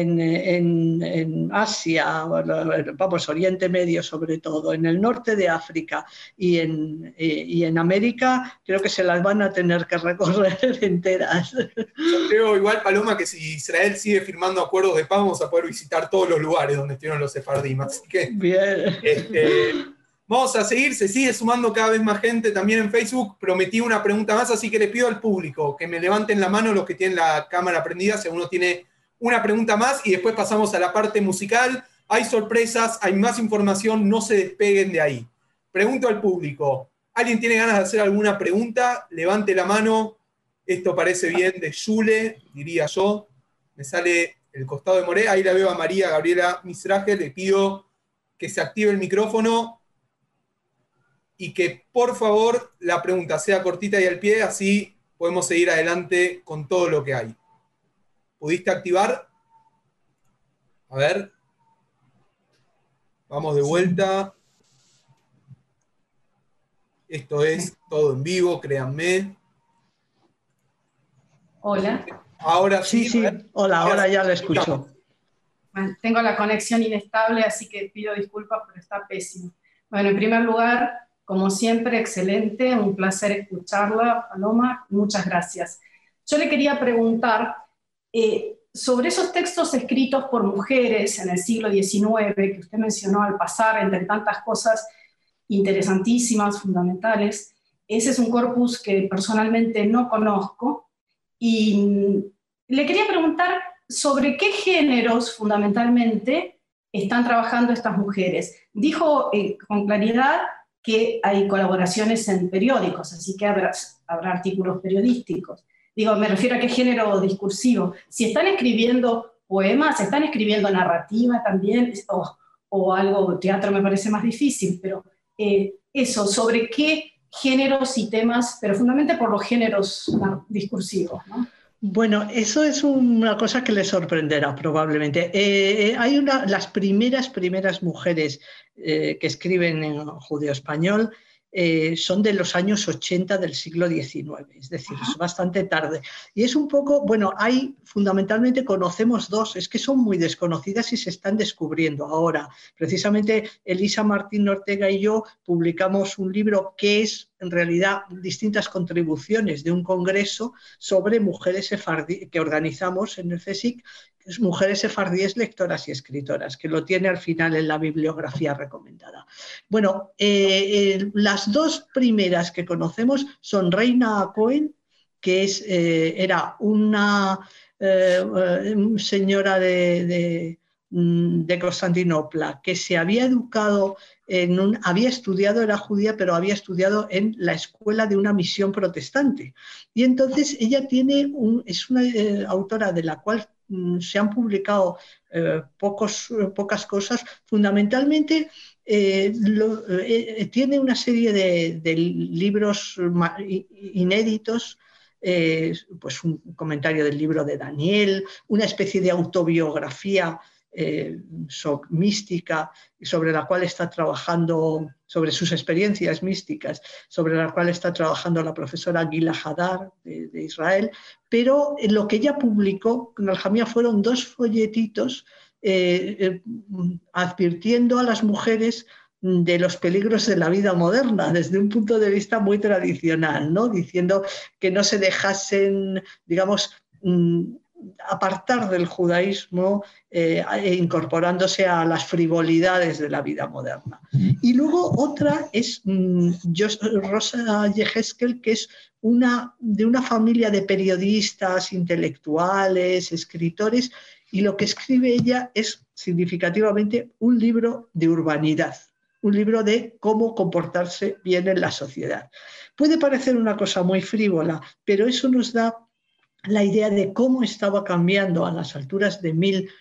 [SPEAKER 4] en Asia, Oriente Medio sobre todo, en el norte de África y en América, creo que se las van a tener que recorrer enteras.
[SPEAKER 2] Yo creo igual, Paloma, que si Israel sigue firmando acuerdos de paz, vamos a poder visitar todos los lugares donde estuvieron los sefardim. Así que... Bien. Vamos a seguir, se sigue sumando cada vez más gente también en Facebook. Prometí una pregunta más, así que le pido al público que me levanten la mano los que tienen la cámara prendida, si alguno tiene una pregunta más y después pasamos a la parte musical. Hay sorpresas, hay más información, no se despeguen de ahí. Pregunto al público, ¿alguien tiene ganas de hacer alguna pregunta? Levante la mano. Esto parece bien de Yule, diría yo. Me sale el costado de Moré. Ahí la veo a María Gabriela Misraje. Le pido que se active el micrófono y que por favor la pregunta sea cortita y al pie, así podemos seguir adelante con todo lo que hay. ¿Pudiste activar? A ver. Vamos de vuelta. Esto es todo en vivo, créanme.
[SPEAKER 6] Hola.
[SPEAKER 2] Ahora sí.
[SPEAKER 4] Sí. Hola, ahora ya lo escucho.
[SPEAKER 6] Bueno, tengo la conexión inestable, así que pido disculpas, pero está pésimo. Bueno, en primer lugar, como siempre, excelente, un placer escucharla, Paloma, muchas gracias. Yo le quería preguntar sobre esos textos escritos por mujeres en el siglo XIX, que usted mencionó al pasar, entre tantas cosas interesantísimas, fundamentales. Ese es un corpus que personalmente no conozco, y le quería preguntar sobre qué géneros fundamentalmente están trabajando estas mujeres. Dijo con claridad que hay colaboraciones en periódicos, así que habrá artículos periodísticos. Digo, me refiero a qué género discursivo. Si están escribiendo poemas, están escribiendo narrativa también, o algo, teatro me parece más difícil, pero eso, sobre qué géneros y temas, pero fundamentalmente por los géneros discursivos, ¿no?
[SPEAKER 4] Bueno, eso es una cosa que les sorprenderá probablemente. Hay las primeras mujeres que escriben en judeo-español son de los años 80 del siglo XIX, es decir, es bastante tarde. Y es un poco, bueno, fundamentalmente conocemos dos, es que son muy desconocidas y se están descubriendo ahora. Precisamente Elisa Martín Ortega y yo publicamos un libro que es en realidad distintas contribuciones de un congreso sobre mujeres sefardíes que organizamos en el CSIC, mujeres sefardíes lectoras y escritoras, que lo tiene al final en la bibliografía recomendada. Bueno, las dos primeras que conocemos son Reina Cohen, que era una señora de Constantinopla, que se había educado había estudiado, era judía, pero había estudiado en la escuela de una misión protestante. Y entonces ella es una autora de la cual se han publicado pocas cosas. Fundamentalmente tiene una serie de libros inéditos, pues un comentario del libro de Daniel, una especie de autobiografía mística, sobre la cual está trabajando, sobre sus experiencias místicas, sobre la cual está trabajando la profesora Gila Hadar de Israel, pero lo que ella publicó con el Jamía fueron dos folletitos advirtiendo a las mujeres de los peligros de la vida moderna desde un punto de vista muy tradicional, ¿no? Diciendo que no se dejasen, digamos, apartar del judaísmo, incorporándose a las frivolidades de la vida moderna. Y luego otra es Rosa Yehezkel, que es de una familia de periodistas, intelectuales, escritores, y lo que escribe ella es significativamente un libro de urbanidad, un libro de cómo comportarse bien en la sociedad. Puede parecer una cosa muy frívola, pero eso nos da la idea de cómo estaba cambiando a las alturas de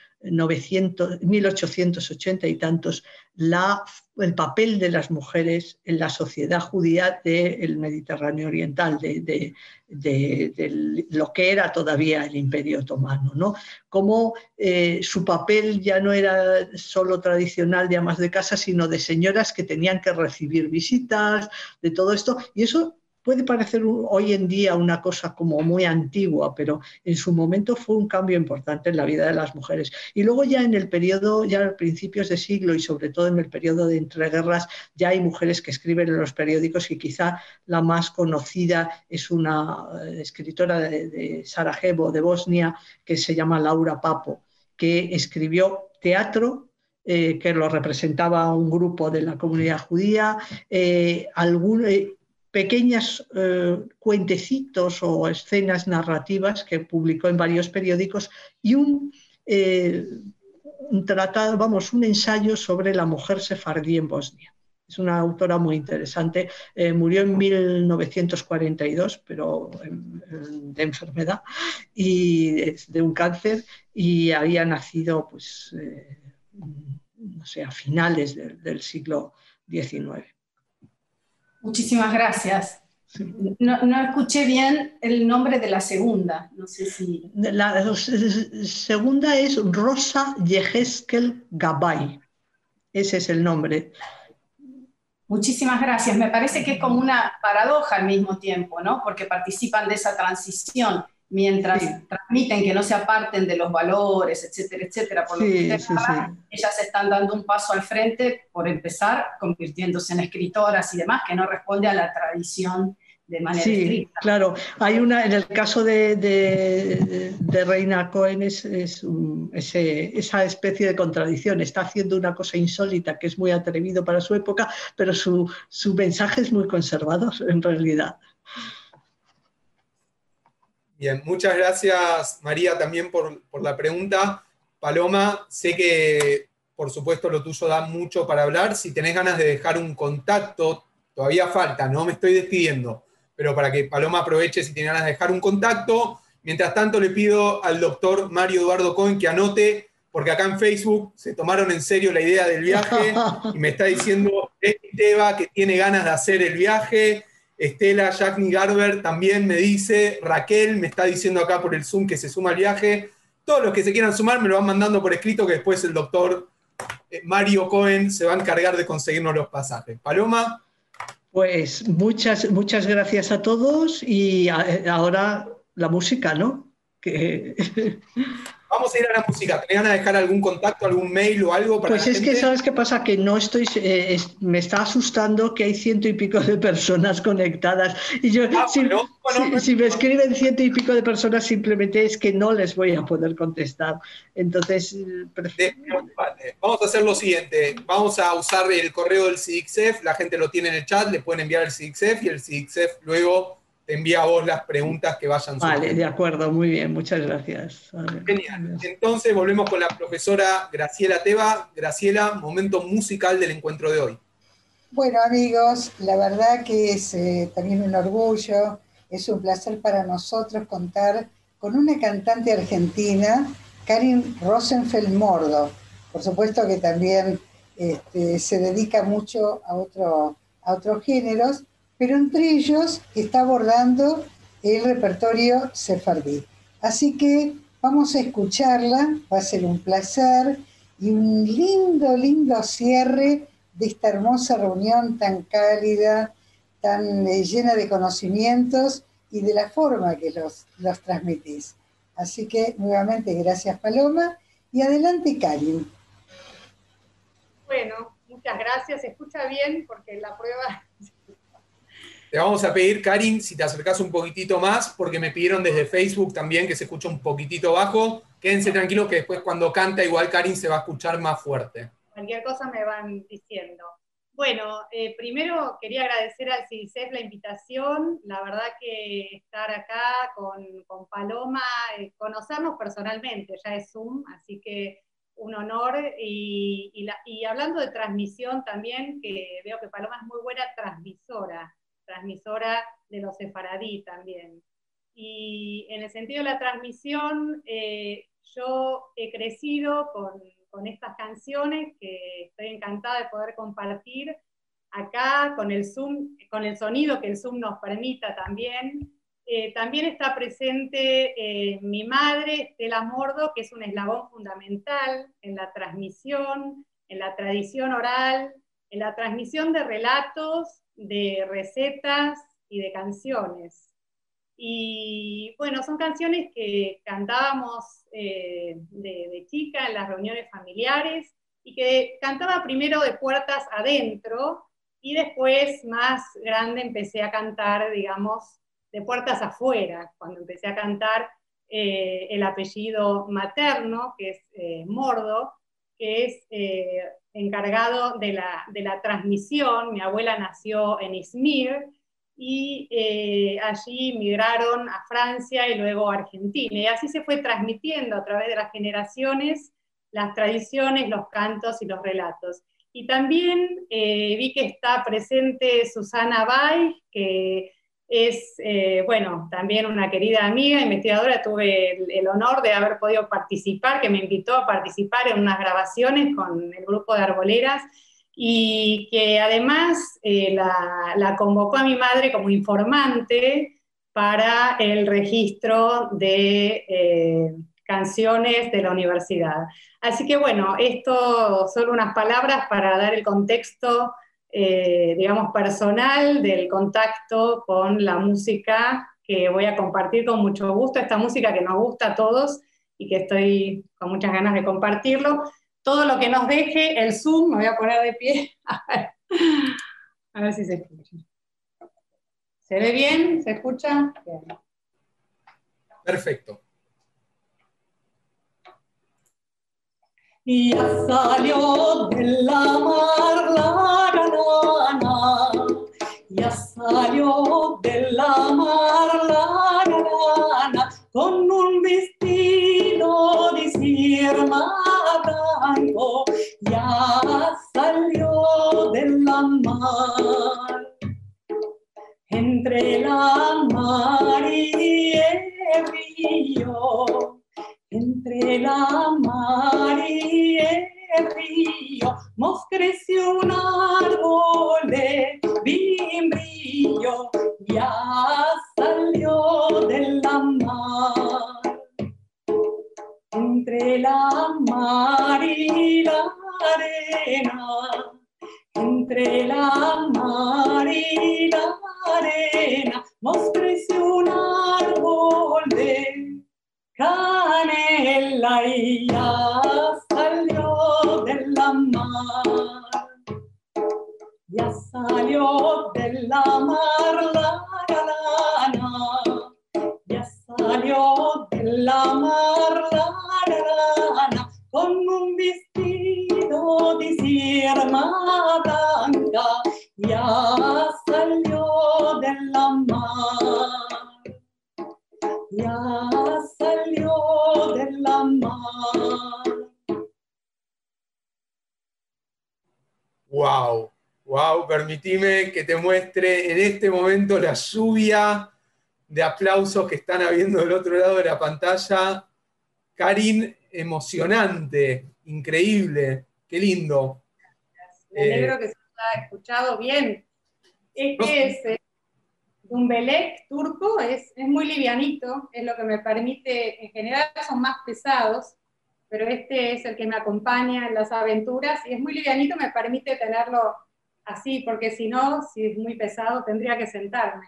[SPEAKER 4] 1880 y tantos el papel de las mujeres en la sociedad judía del Mediterráneo Oriental, de lo que era todavía el Imperio Otomano, ¿no? Cómo su papel ya no era solo tradicional de amas de casa, sino de señoras que tenían que recibir visitas, de todo esto, y eso puede parecer hoy en día una cosa como muy antigua, pero en su momento fue un cambio importante en la vida de las mujeres. Y luego ya en el periodo, ya a principios de siglo y sobre todo en el periodo de entreguerras, ya hay mujeres que escriben en los periódicos, y quizá la más conocida es una escritora de Sarajevo, de Bosnia, que se llama Laura Papo, que escribió teatro, que lo representaba un grupo de la comunidad judía, pequeños cuentecitos o escenas narrativas que publicó en varios periódicos, y un tratado, vamos, un ensayo sobre la mujer sefardí en Bosnia. Es una autora muy interesante. Murió en 1942, pero de enfermedad y de un cáncer, y había nacido, pues, no sé, a finales del siglo XIX.
[SPEAKER 6] Muchísimas gracias. No escuché bien el nombre de la segunda, no sé si...
[SPEAKER 4] La segunda es Rosa Yehezkel Gabay. Ese es el nombre.
[SPEAKER 6] Muchísimas gracias. Me parece que es como una paradoja al mismo tiempo, ¿no? Porque participan de esa transición mientras transmiten que no se aparten de los valores, etcétera, etcétera. Por lo que usted habla, ellas están dando un paso al frente por empezar convirtiéndose en escritoras y demás, que no responde a la tradición de manera estricta.
[SPEAKER 4] Claro. Hay una, en el caso de Reina Cohen, esa especie de contradicción. Está haciendo una cosa insólita que es muy atrevido para su época, pero su mensaje es muy conservador, en realidad.
[SPEAKER 2] Bien, muchas gracias, María, también por la pregunta. Paloma, sé que, por supuesto, lo tuyo da mucho para hablar. Si tenés ganas de dejar un contacto, todavía falta, no me estoy despidiendo, pero para que Paloma aproveche si tiene ganas de dejar un contacto. Mientras tanto, le pido al doctor Mario Eduardo Cohen que anote, porque acá en Facebook se tomaron en serio la idea del viaje y me está diciendo Teba que tiene ganas de hacer el viaje. Estela Jackney Garber también me dice, Raquel me está diciendo acá por el Zoom que se suma al viaje. Todos los que se quieran sumar me lo van mandando por escrito, que después el doctor Mario Cohen se va a encargar de conseguirnos los pasajes. Paloma.
[SPEAKER 4] Pues muchas gracias a todos, y ahora la música, ¿no?
[SPEAKER 2] Vamos a ir a la música. ¿Tenés ganas de dejar algún contacto, algún mail o algo para
[SPEAKER 4] Pues
[SPEAKER 2] la
[SPEAKER 4] es
[SPEAKER 2] gente?
[SPEAKER 4] que, ¿sabes qué pasa? Que no estoy, me está asustando que hay 100 y pico de personas conectadas. Y yo, si me escriben 100 y pico de personas, simplemente es que no les voy a poder contestar. Entonces,
[SPEAKER 2] vale. Vamos a hacer lo siguiente. Vamos a usar el correo del CIDICSEF. La gente lo tiene en el chat, le pueden enviar el CIDICSEF y el CIDICSEF luego te envía a vos las preguntas que vayan surgiendo.
[SPEAKER 4] Vale, de acuerdo, muy bien, muchas gracias. Vale.
[SPEAKER 2] Genial. Entonces volvemos con la profesora Graciela Teba. Graciela, momento musical del encuentro de hoy.
[SPEAKER 3] Bueno, amigos, la verdad que es también un orgullo, es un placer para nosotros contar con una cantante argentina, Karin Rosenfeld-Mordo. Por supuesto que también se dedica mucho a otros géneros, pero entre ellos está abordando el repertorio sefardí. Así que vamos a escucharla, va a ser un placer y un lindo cierre de esta hermosa reunión tan cálida, tan llena de conocimientos y de la forma que los transmitís. Así que nuevamente gracias, Paloma, y adelante, Karin.
[SPEAKER 7] Bueno, muchas gracias. ¿Se escucha bien? Porque la prueba...
[SPEAKER 2] Te vamos a pedir, Karin, si te acercás un poquitito más, porque me pidieron desde Facebook también que se escuche un poquitito bajo. Quédense tranquilos que después cuando canta igual Karin se va a escuchar más fuerte.
[SPEAKER 7] Cualquier cosa me van diciendo. Bueno, primero quería agradecer al CIDICSEF la invitación. La verdad que estar acá con Paloma, conocernos personalmente, ya es Zoom, así que un honor. Y hablando de transmisión también, que veo que Paloma es muy buena transmisora de los sefaradí también. Y en el sentido de la transmisión, yo he crecido con estas canciones que estoy encantada de poder compartir acá con el Zoom, con el sonido que el Zoom nos permita también. También está presente mi madre, Estela Mordo, que es un eslabón fundamental en la transmisión, en la tradición oral, en la transmisión de relatos, de recetas y de canciones. Y bueno, son canciones que cantábamos de chica en las reuniones familiares y que cantaba primero de puertas adentro y después más grande empecé a cantar, digamos, de puertas afuera, cuando empecé a cantar el apellido materno, que es Mordo, que es encargado de la transmisión. Mi abuela nació en Izmir, y allí migraron a Francia y luego a Argentina. Y así se fue transmitiendo a través de las generaciones las tradiciones, los cantos y los relatos. Y también vi que está presente Susana Bay, que es, bueno, también una querida amiga, investigadora. Tuve el honor de haber podido participar, que me invitó a participar en unas grabaciones con el grupo de arboleras, y que además la convocó a mi madre como informante para el registro de canciones de la universidad. Así que bueno, esto son unas palabras para dar el contexto, digamos, personal del contacto con la música que voy a compartir con mucho gusto, esta música que nos gusta a todos y que estoy con muchas ganas de compartirlo. Todo lo que nos deje el Zoom, me voy a poner de pie, a ver si se escucha. ¿Se ve bien? ¿Se escucha? Bien.
[SPEAKER 2] Perfecto.
[SPEAKER 8] Ya salió de la mar la granana, ya salió de la mar la granana, con un vestido de sierma blanco, ya salió de la mar. Entre la mar y el río, entre la mar y el río, nos creció un árbol de bimbrillo, ya salió de la mar. Entre la mar y la arena, entre la mar y la arena, nos creció un árbol de canela y ya salió de la mar. Ya salió de la mar la rana, ya salió de la mar la rana, con un vestido de sierma blanca, ya salió de la mar, ya salió de la mar.
[SPEAKER 2] Wow, wow, permitime que te muestre en este momento la lluvia de aplausos que están habiendo del otro lado de la pantalla. Karin, emocionante, increíble, qué lindo.
[SPEAKER 7] Me alegro que se haya escuchado bien. Este es un belek turco, es muy livianito, es lo que me permite, en general son más pesados, pero este es el que me acompaña en las aventuras, y es muy livianito, me permite tenerlo así, porque si no, si es muy pesado, tendría que sentarme.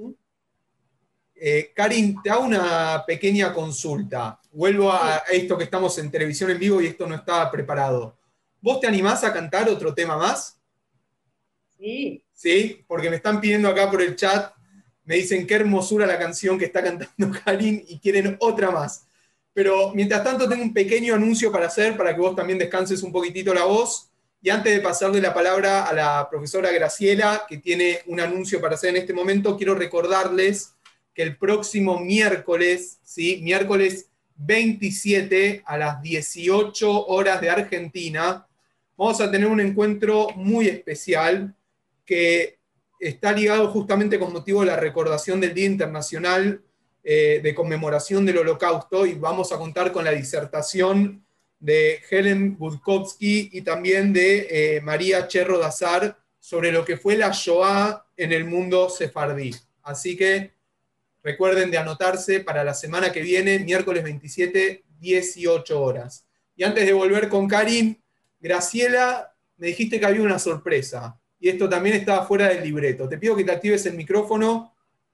[SPEAKER 2] Karin, te hago una pequeña consulta. Vuelvo a esto que estamos en televisión en vivo y esto no estaba preparado. ¿Vos te animás a cantar otro tema más?
[SPEAKER 7] Sí.
[SPEAKER 2] Sí, porque me están pidiendo acá por el chat, me dicen qué hermosura la canción que está cantando Karin y quieren otra más. Pero mientras tanto tengo un pequeño anuncio para hacer, para que vos también descanses un poquitito la voz. Y antes de pasarle la palabra a la profesora Graciela, que tiene un anuncio para hacer en este momento, quiero recordarles que el próximo miércoles, ¿sí? Miércoles 27 a las 18 horas de Argentina, vamos a tener un encuentro muy especial que está ligado justamente con motivo de la recordación del Día Internacional de Conmemoración del Holocausto, y vamos a contar con la disertación de Helen Budkowski y también de María Cherro Dazar sobre lo que fue la Shoah en el mundo sefardí. Así que recuerden de anotarse para la semana que viene, miércoles 27, 18 horas. Y antes de volver con Karin, Graciela, me dijiste que había una sorpresa. Y esto también estaba fuera del libreto. Te pido que te actives el micrófono.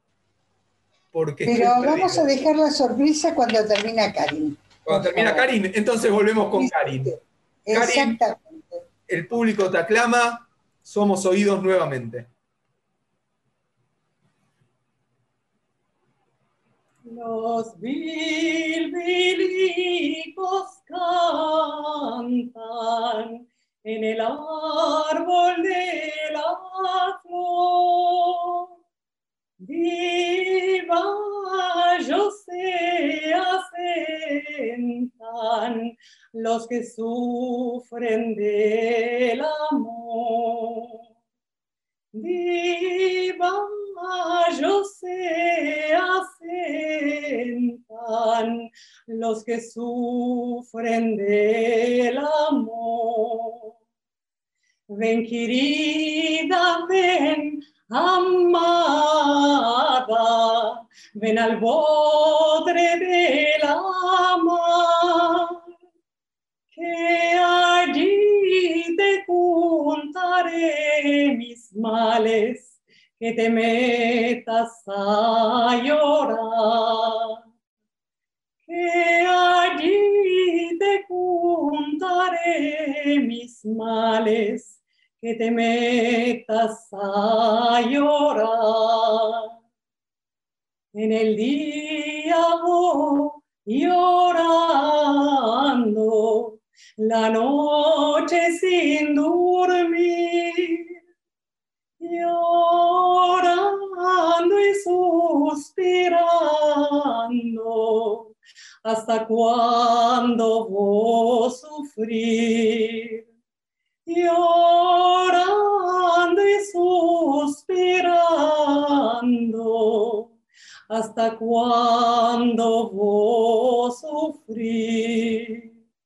[SPEAKER 3] Pero vamos a dejar la sorpresa cuando termina Karin.
[SPEAKER 2] Cuando termina Karin, entonces volvemos con Karin.
[SPEAKER 3] Exactamente.
[SPEAKER 2] Karin, el público te aclama, somos oídos nuevamente.
[SPEAKER 8] Los bilbilicos cantan en el árbol de la flor. los que sufren del amor. Divallos se asentan los que sufren del amor. Ven, querida, ven, amada, ven al bodre de la mar, que allí te contaré mis males, que te metas a llorar. Que allí te contaré mis males, que te metas a llorar. En el día voy llorando, la noche sin dormir, llorando y suspirando, ¿hasta cuándo voy a sufrir? Llorando y suspirando, ¿hasta cuándo voy a sufrir?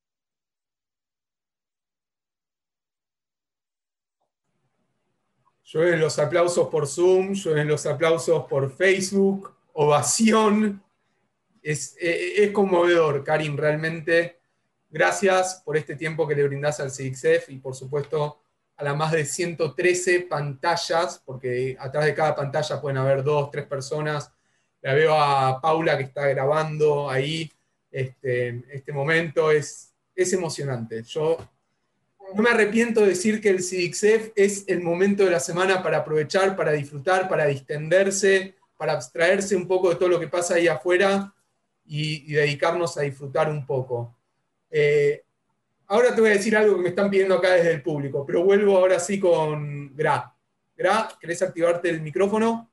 [SPEAKER 2] Llueven los aplausos por Zoom, llueven los aplausos por Facebook, ovación. Es conmovedor, Karin, realmente. Gracias por este tiempo que le brindás al CIDICSEF y por supuesto a las más de 113 pantallas, porque atrás de cada pantalla pueden haber 2, 3 personas. La veo a Paula que está grabando ahí. Este momento es emocionante. Yo no me arrepiento de decir que el CIDICSEF es el momento de la semana para aprovechar, para disfrutar, para distenderse, para abstraerse un poco de todo lo que pasa ahí afuera y dedicarnos a disfrutar un poco. Ahora te voy a decir algo que me están pidiendo acá desde el público, pero vuelvo ahora sí con Gra. Gra, ¿querés activarte el micrófono?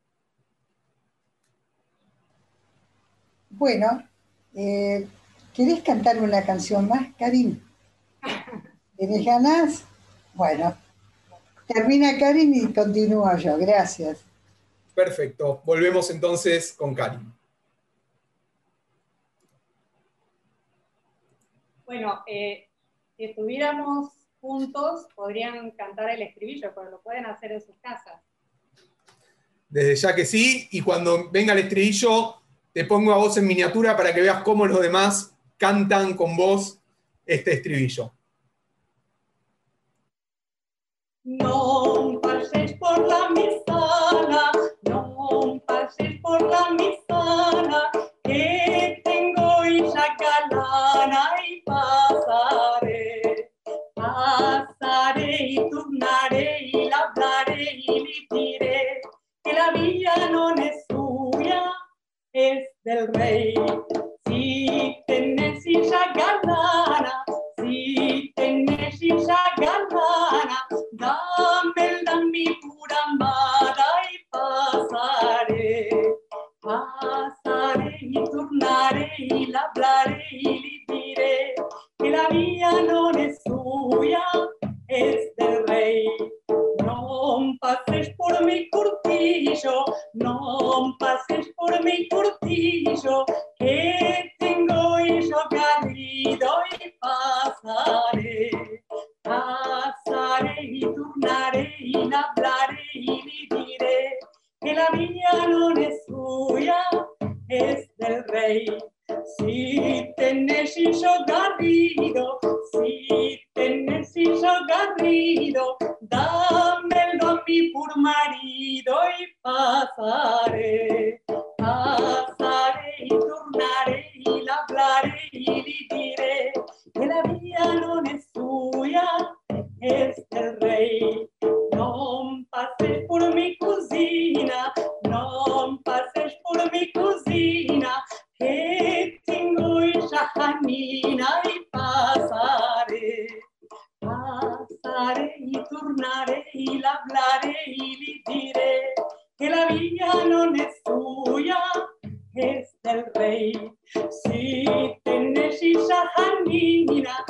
[SPEAKER 3] Bueno, ¿querés cantar una canción más, Karin? ¿Tenés ganas? Bueno, termina Karin y continúo yo. Gracias.
[SPEAKER 2] Perfecto. Volvemos entonces con Karin.
[SPEAKER 7] Bueno, si estuviéramos juntos, podrían cantar el estribillo, pero lo pueden hacer en sus casas.
[SPEAKER 2] Desde ya que sí, y cuando venga el estribillo, te pongo a vos en miniatura para que veas cómo los demás cantan con vos este estribillo.
[SPEAKER 8] No pases por la misana, no pases por la misana, que tengo hija galana y pasaré, pasaré y turnaré y la hablaré y le diré que la villa no es suya, es del rey. Si tenés hija galana, si tenés hija galana, dámela mi pura amada y pasaré, pasaré y turnaré y la hablaré y le diré que la vía no es suya, es del rey. No pases por mi cortillo, no pases por mi cortillo, que tengo yo garrido y pasaré, pasaré y turnaré y la hablaré y le diré que la villa no es suya, es del rey. Si tenés yo garrido, si tenés yo garrido, dámelo a mí por marido y pasaré, pasaré y turnaré y la hablaré y le diré que la villa no es suya, es del rey. No pases por mi cocina, no pases por mi cocina, que tengo ella janina y pasaré, pasaré y turnaré y la hablaré y le diré que la villa no es suya, es del rey. Si tenés ella janina,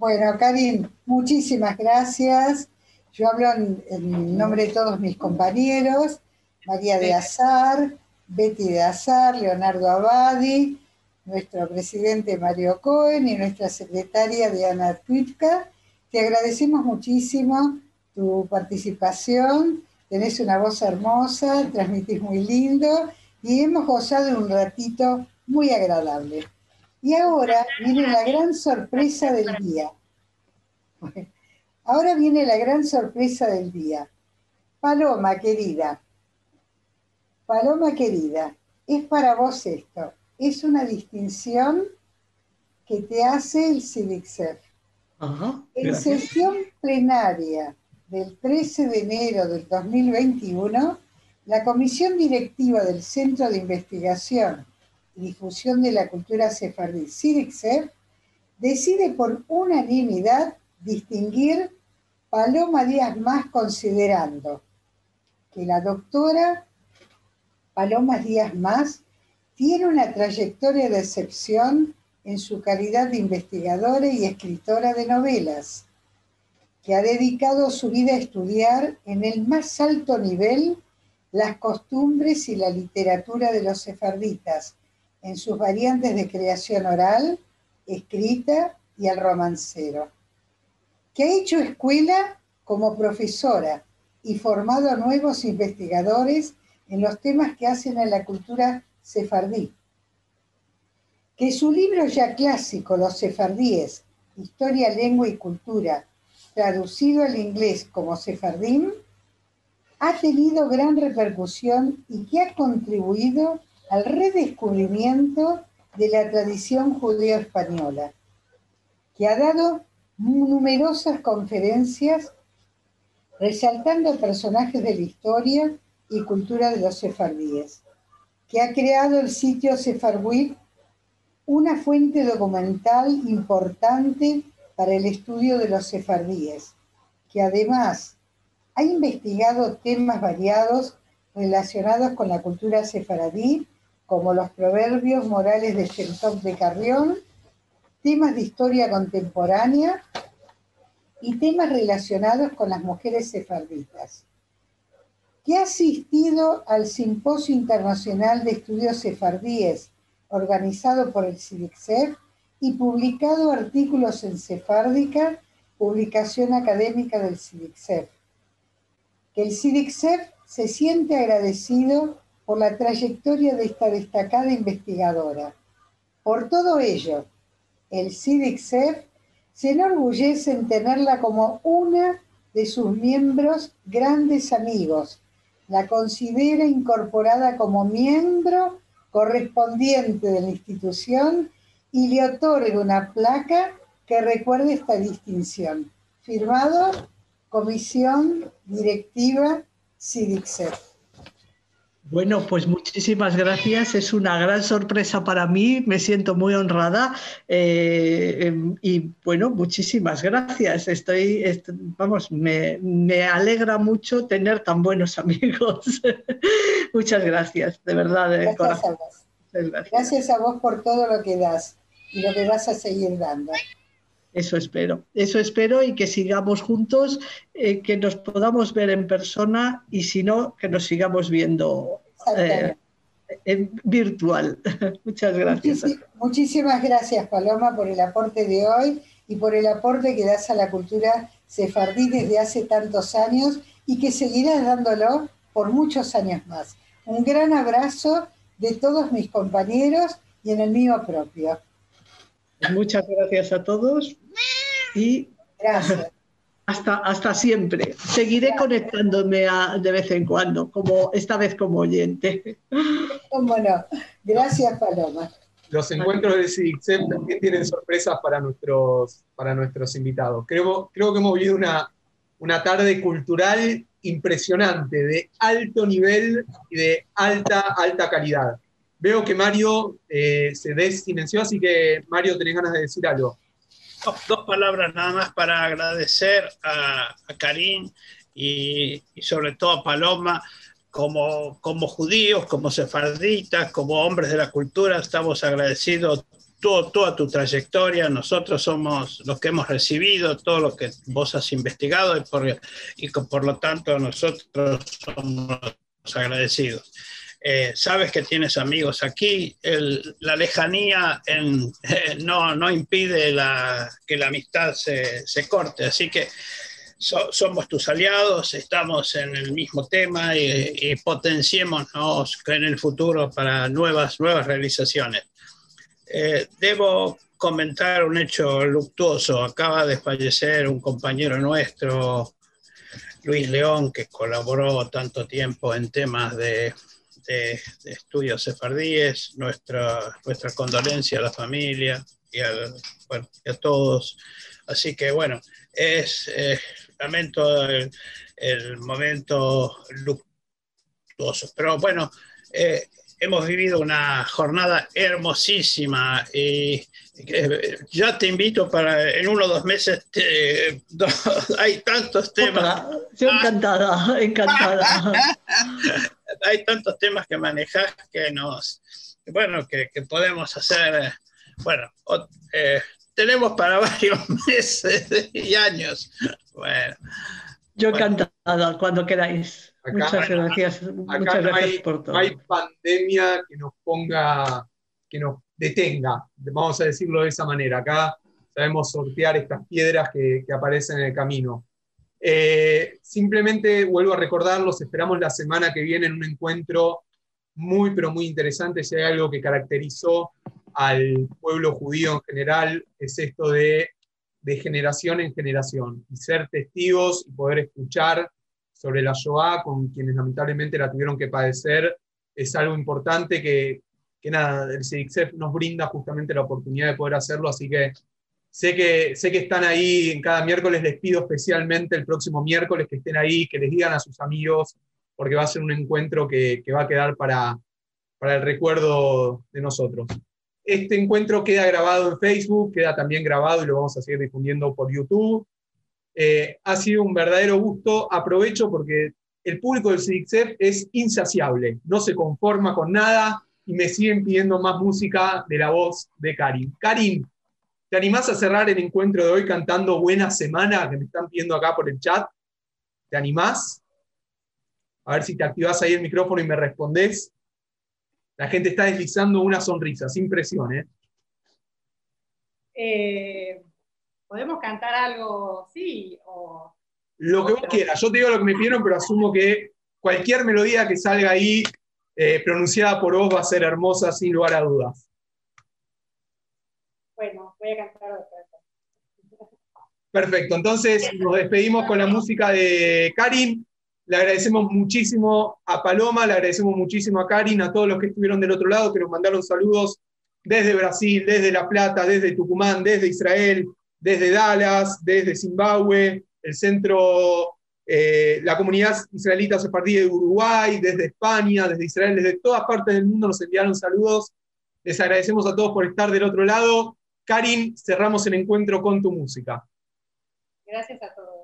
[SPEAKER 3] Bueno, Karin, muchísimas gracias. Yo hablo en nombre de todos mis compañeros, María de Azar, Betty de Azar, Leonardo Abadi, nuestro presidente Mario Cohen y nuestra secretaria Diana Tuitka. Te agradecemos muchísimo tu participación, tenés una voz hermosa, transmitís muy lindo y hemos gozado de un ratito muy agradable. Y ahora viene la gran sorpresa del día. Ahora viene la gran sorpresa del día. Paloma querida, es para vos esto. Es una distinción que te hace el CIVICSEF. En sesión plenaria del 13 de enero del 2021, la Comisión Directiva del Centro de Investigación y Difusión de la Cultura Sefardí, CIVICSEF, decide por unanimidad distinguir Paloma Díaz Mas, considerando que la doctora Paloma Díaz Mas tiene una trayectoria de excepción en su calidad de investigadora y escritora de novelas, que ha dedicado su vida a estudiar en el más alto nivel las costumbres y la literatura de los sefarditas, en sus variantes de creación oral, escrita y el romancero, que ha hecho escuela como profesora y formado a nuevos investigadores en los temas que hacen a la cultura sefardí, que su libro ya clásico, Los sefardíes, Historia, Lengua y Cultura, traducido al inglés como Sefardim, ha tenido gran repercusión y que ha contribuido al redescubrimiento de la tradición judeo-española, que ha dado numerosas conferencias resaltando personajes de la historia y cultura de los sefardíes, que ha creado el sitio Sefarweek, una fuente documental importante para el estudio de los sefardíes, que además ha investigado temas variados relacionados con la cultura sefaradí, como los proverbios morales de Shem-Tov de Carrión, temas de historia contemporánea y temas relacionados con las mujeres sefarditas, que ha asistido al Simposio Internacional de Estudios Sefardíes, organizado por el CIVICSEF, y publicado artículos en Sefárdica, publicación académica del CIVICSEF. Que el CIVICSEF se siente agradecido por la trayectoria de esta destacada investigadora. Por todo ello, el CIVICSEF se enorgullece en tenerla como una de sus miembros grandes amigos. La considera incorporada como miembro correspondiente de la institución y le otorga una placa que recuerde esta distinción. Firmado, Comisión Directiva CIVICSEF.
[SPEAKER 4] Bueno, pues muchísimas gracias. Es una gran sorpresa para mí. Me siento muy honrada. Y bueno, muchísimas gracias. Vamos, me alegra mucho tener tan buenos amigos. Muchas gracias, de verdad. De
[SPEAKER 3] gracias a vos. Gracias a vos por todo lo que das y lo que vas a seguir dando.
[SPEAKER 4] Eso espero y que sigamos juntos, que nos podamos ver en persona y si no, que nos sigamos viendo en virtual. Muchas gracias.
[SPEAKER 3] Muchísimas gracias, Paloma, por el aporte de hoy y por el aporte que das a la cultura sefardí desde hace tantos años y que seguirás dándolo por muchos años más. Un gran abrazo de todos mis compañeros y en el mío propio.
[SPEAKER 4] Muchas gracias a todos y
[SPEAKER 3] gracias.
[SPEAKER 4] Hasta siempre. Seguiré conectándome de vez en cuando, como esta vez como oyente.
[SPEAKER 3] ¿Cómo no? Gracias, Paloma.
[SPEAKER 2] Los encuentros del CIVICSEF también tienen sorpresas para nuestros invitados. Creo que hemos vivido una tarde cultural impresionante, de alto nivel y de alta calidad. Veo que Mario se desilenció, así que Mario, ¿tenés ganas de decir algo?
[SPEAKER 9] Dos palabras nada más para agradecer a Karin y sobre todo a Paloma. Como judíos, como sefarditas, como hombres de la cultura, estamos agradecidos toda tu trayectoria. Nosotros somos los que hemos recibido todo lo que vos has investigado y por lo tanto nosotros somos los agradecidos. Sabes que tienes amigos aquí, la lejanía no impide que la amistad se corte, así que somos tus aliados, estamos en el mismo tema y potenciémonos en el futuro para nuevas realizaciones. Debo comentar un hecho luctuoso. Acaba de fallecer un compañero nuestro, Luis León, que colaboró tanto tiempo en temas de estudios sefardíes. Nuestra condolencia a la familia y a todos. Así que bueno, lamento el momento luctuoso, pero bueno, hemos vivido una jornada hermosísima y ya te invito en 1 o 2 meses. Hay tantos temas.
[SPEAKER 4] Yo encantada.
[SPEAKER 9] Hay tantos temas que manejar que podemos hacer. Bueno, tenemos para varios meses y años. Bueno.
[SPEAKER 4] Yo encantada, cuando queráis.
[SPEAKER 2] Acá,
[SPEAKER 4] muchas gracias por todo.
[SPEAKER 2] No hay pandemia que nos detenga, vamos a decirlo de esa manera. Acá sabemos sortear estas piedras que aparecen en el camino. Simplemente vuelvo a recordarlos, esperamos la semana que viene en un encuentro muy, pero muy interesante. Si hay algo que caracterizó al pueblo judío en general, es esto de generación en generación, y ser testigos y poder escuchar sobre la Shoah con quienes lamentablemente la tuvieron que padecer, es algo importante que nada, el CIDICSEF nos brinda justamente la oportunidad de poder hacerlo, así que sé que están ahí en cada miércoles. Les pido especialmente el próximo miércoles que estén ahí, que les digan a sus amigos, porque va a ser un encuentro que va a quedar para el recuerdo de nosotros. Este encuentro queda grabado en Facebook, queda también grabado y lo vamos a seguir difundiendo por YouTube. Ha sido un verdadero gusto. Aprovecho porque el público del CIDICSEF es insaciable, no se conforma con nada y me siguen pidiendo más música de la voz de Karin. Karin, ¿te animás a cerrar el encuentro de hoy cantando Buena Semana, que me están pidiendo acá por el chat? ¿Te animás? A ver si te activás ahí el micrófono y me respondés. La gente está deslizando una sonrisa, sin presión,
[SPEAKER 7] ¿Podemos cantar algo, sí?
[SPEAKER 2] Lo que vos quieras. Yo te digo lo que me pidieron, pero asumo que cualquier melodía que salga ahí, pronunciada por vos, va a ser hermosa, sin lugar a dudas.
[SPEAKER 7] Bueno, voy a cantar otra.
[SPEAKER 2] Perfecto, entonces nos despedimos con la música de Karin. Le agradecemos muchísimo a Paloma, le agradecemos muchísimo a Karin, a todos los que estuvieron del otro lado, que nos mandaron saludos desde Brasil, desde La Plata, desde Tucumán, desde Israel, desde Dallas, desde Zimbabue, el centro, la comunidad israelita sefardí de Uruguay, desde España, desde Israel, desde todas partes del mundo nos enviaron saludos. Les agradecemos a todos por estar del otro lado. Karin, cerramos el encuentro con tu música.
[SPEAKER 7] Gracias a todos.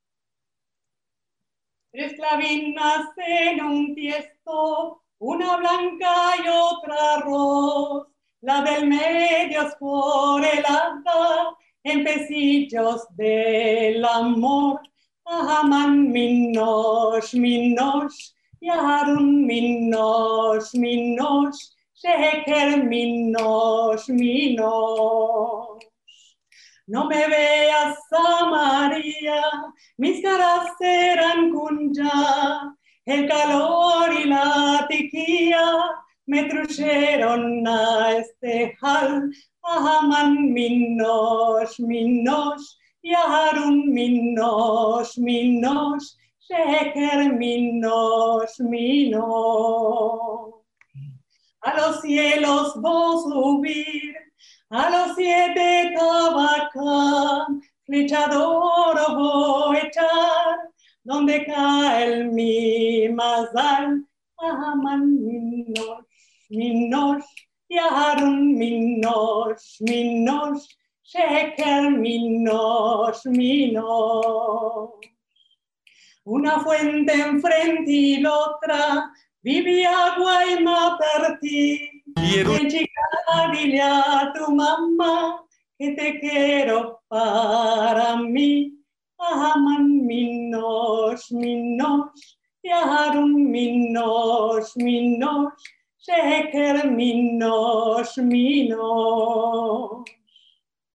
[SPEAKER 8] 3 clavinas en un tiesto, una blanca y otra ros, la del medio es por el altar, en pesillos del amor. Aman minosh, minosh, yarun minosh, minosh, sheker minosh, minosh. No me veas a María, mis caras serán kunya, el calor y la tiquía me truyeron a este hal. Aman minosh, minosh, yarun minosh, minosh, sheker minosh, minosh. A los cielos vos subir, a los 7 tabacán, flechador voy a echar, donde cae el mi mazal. Aman minosh, minosh, yarun minosh, minosh, sheker minosh, minosh. Una fuente enfrente y la otra, Vivia Guayma per ti.
[SPEAKER 1] Quiero
[SPEAKER 8] En chica, dile a tu mamá que te quiero para mí. Aman minos, yarun minos, sheker minos.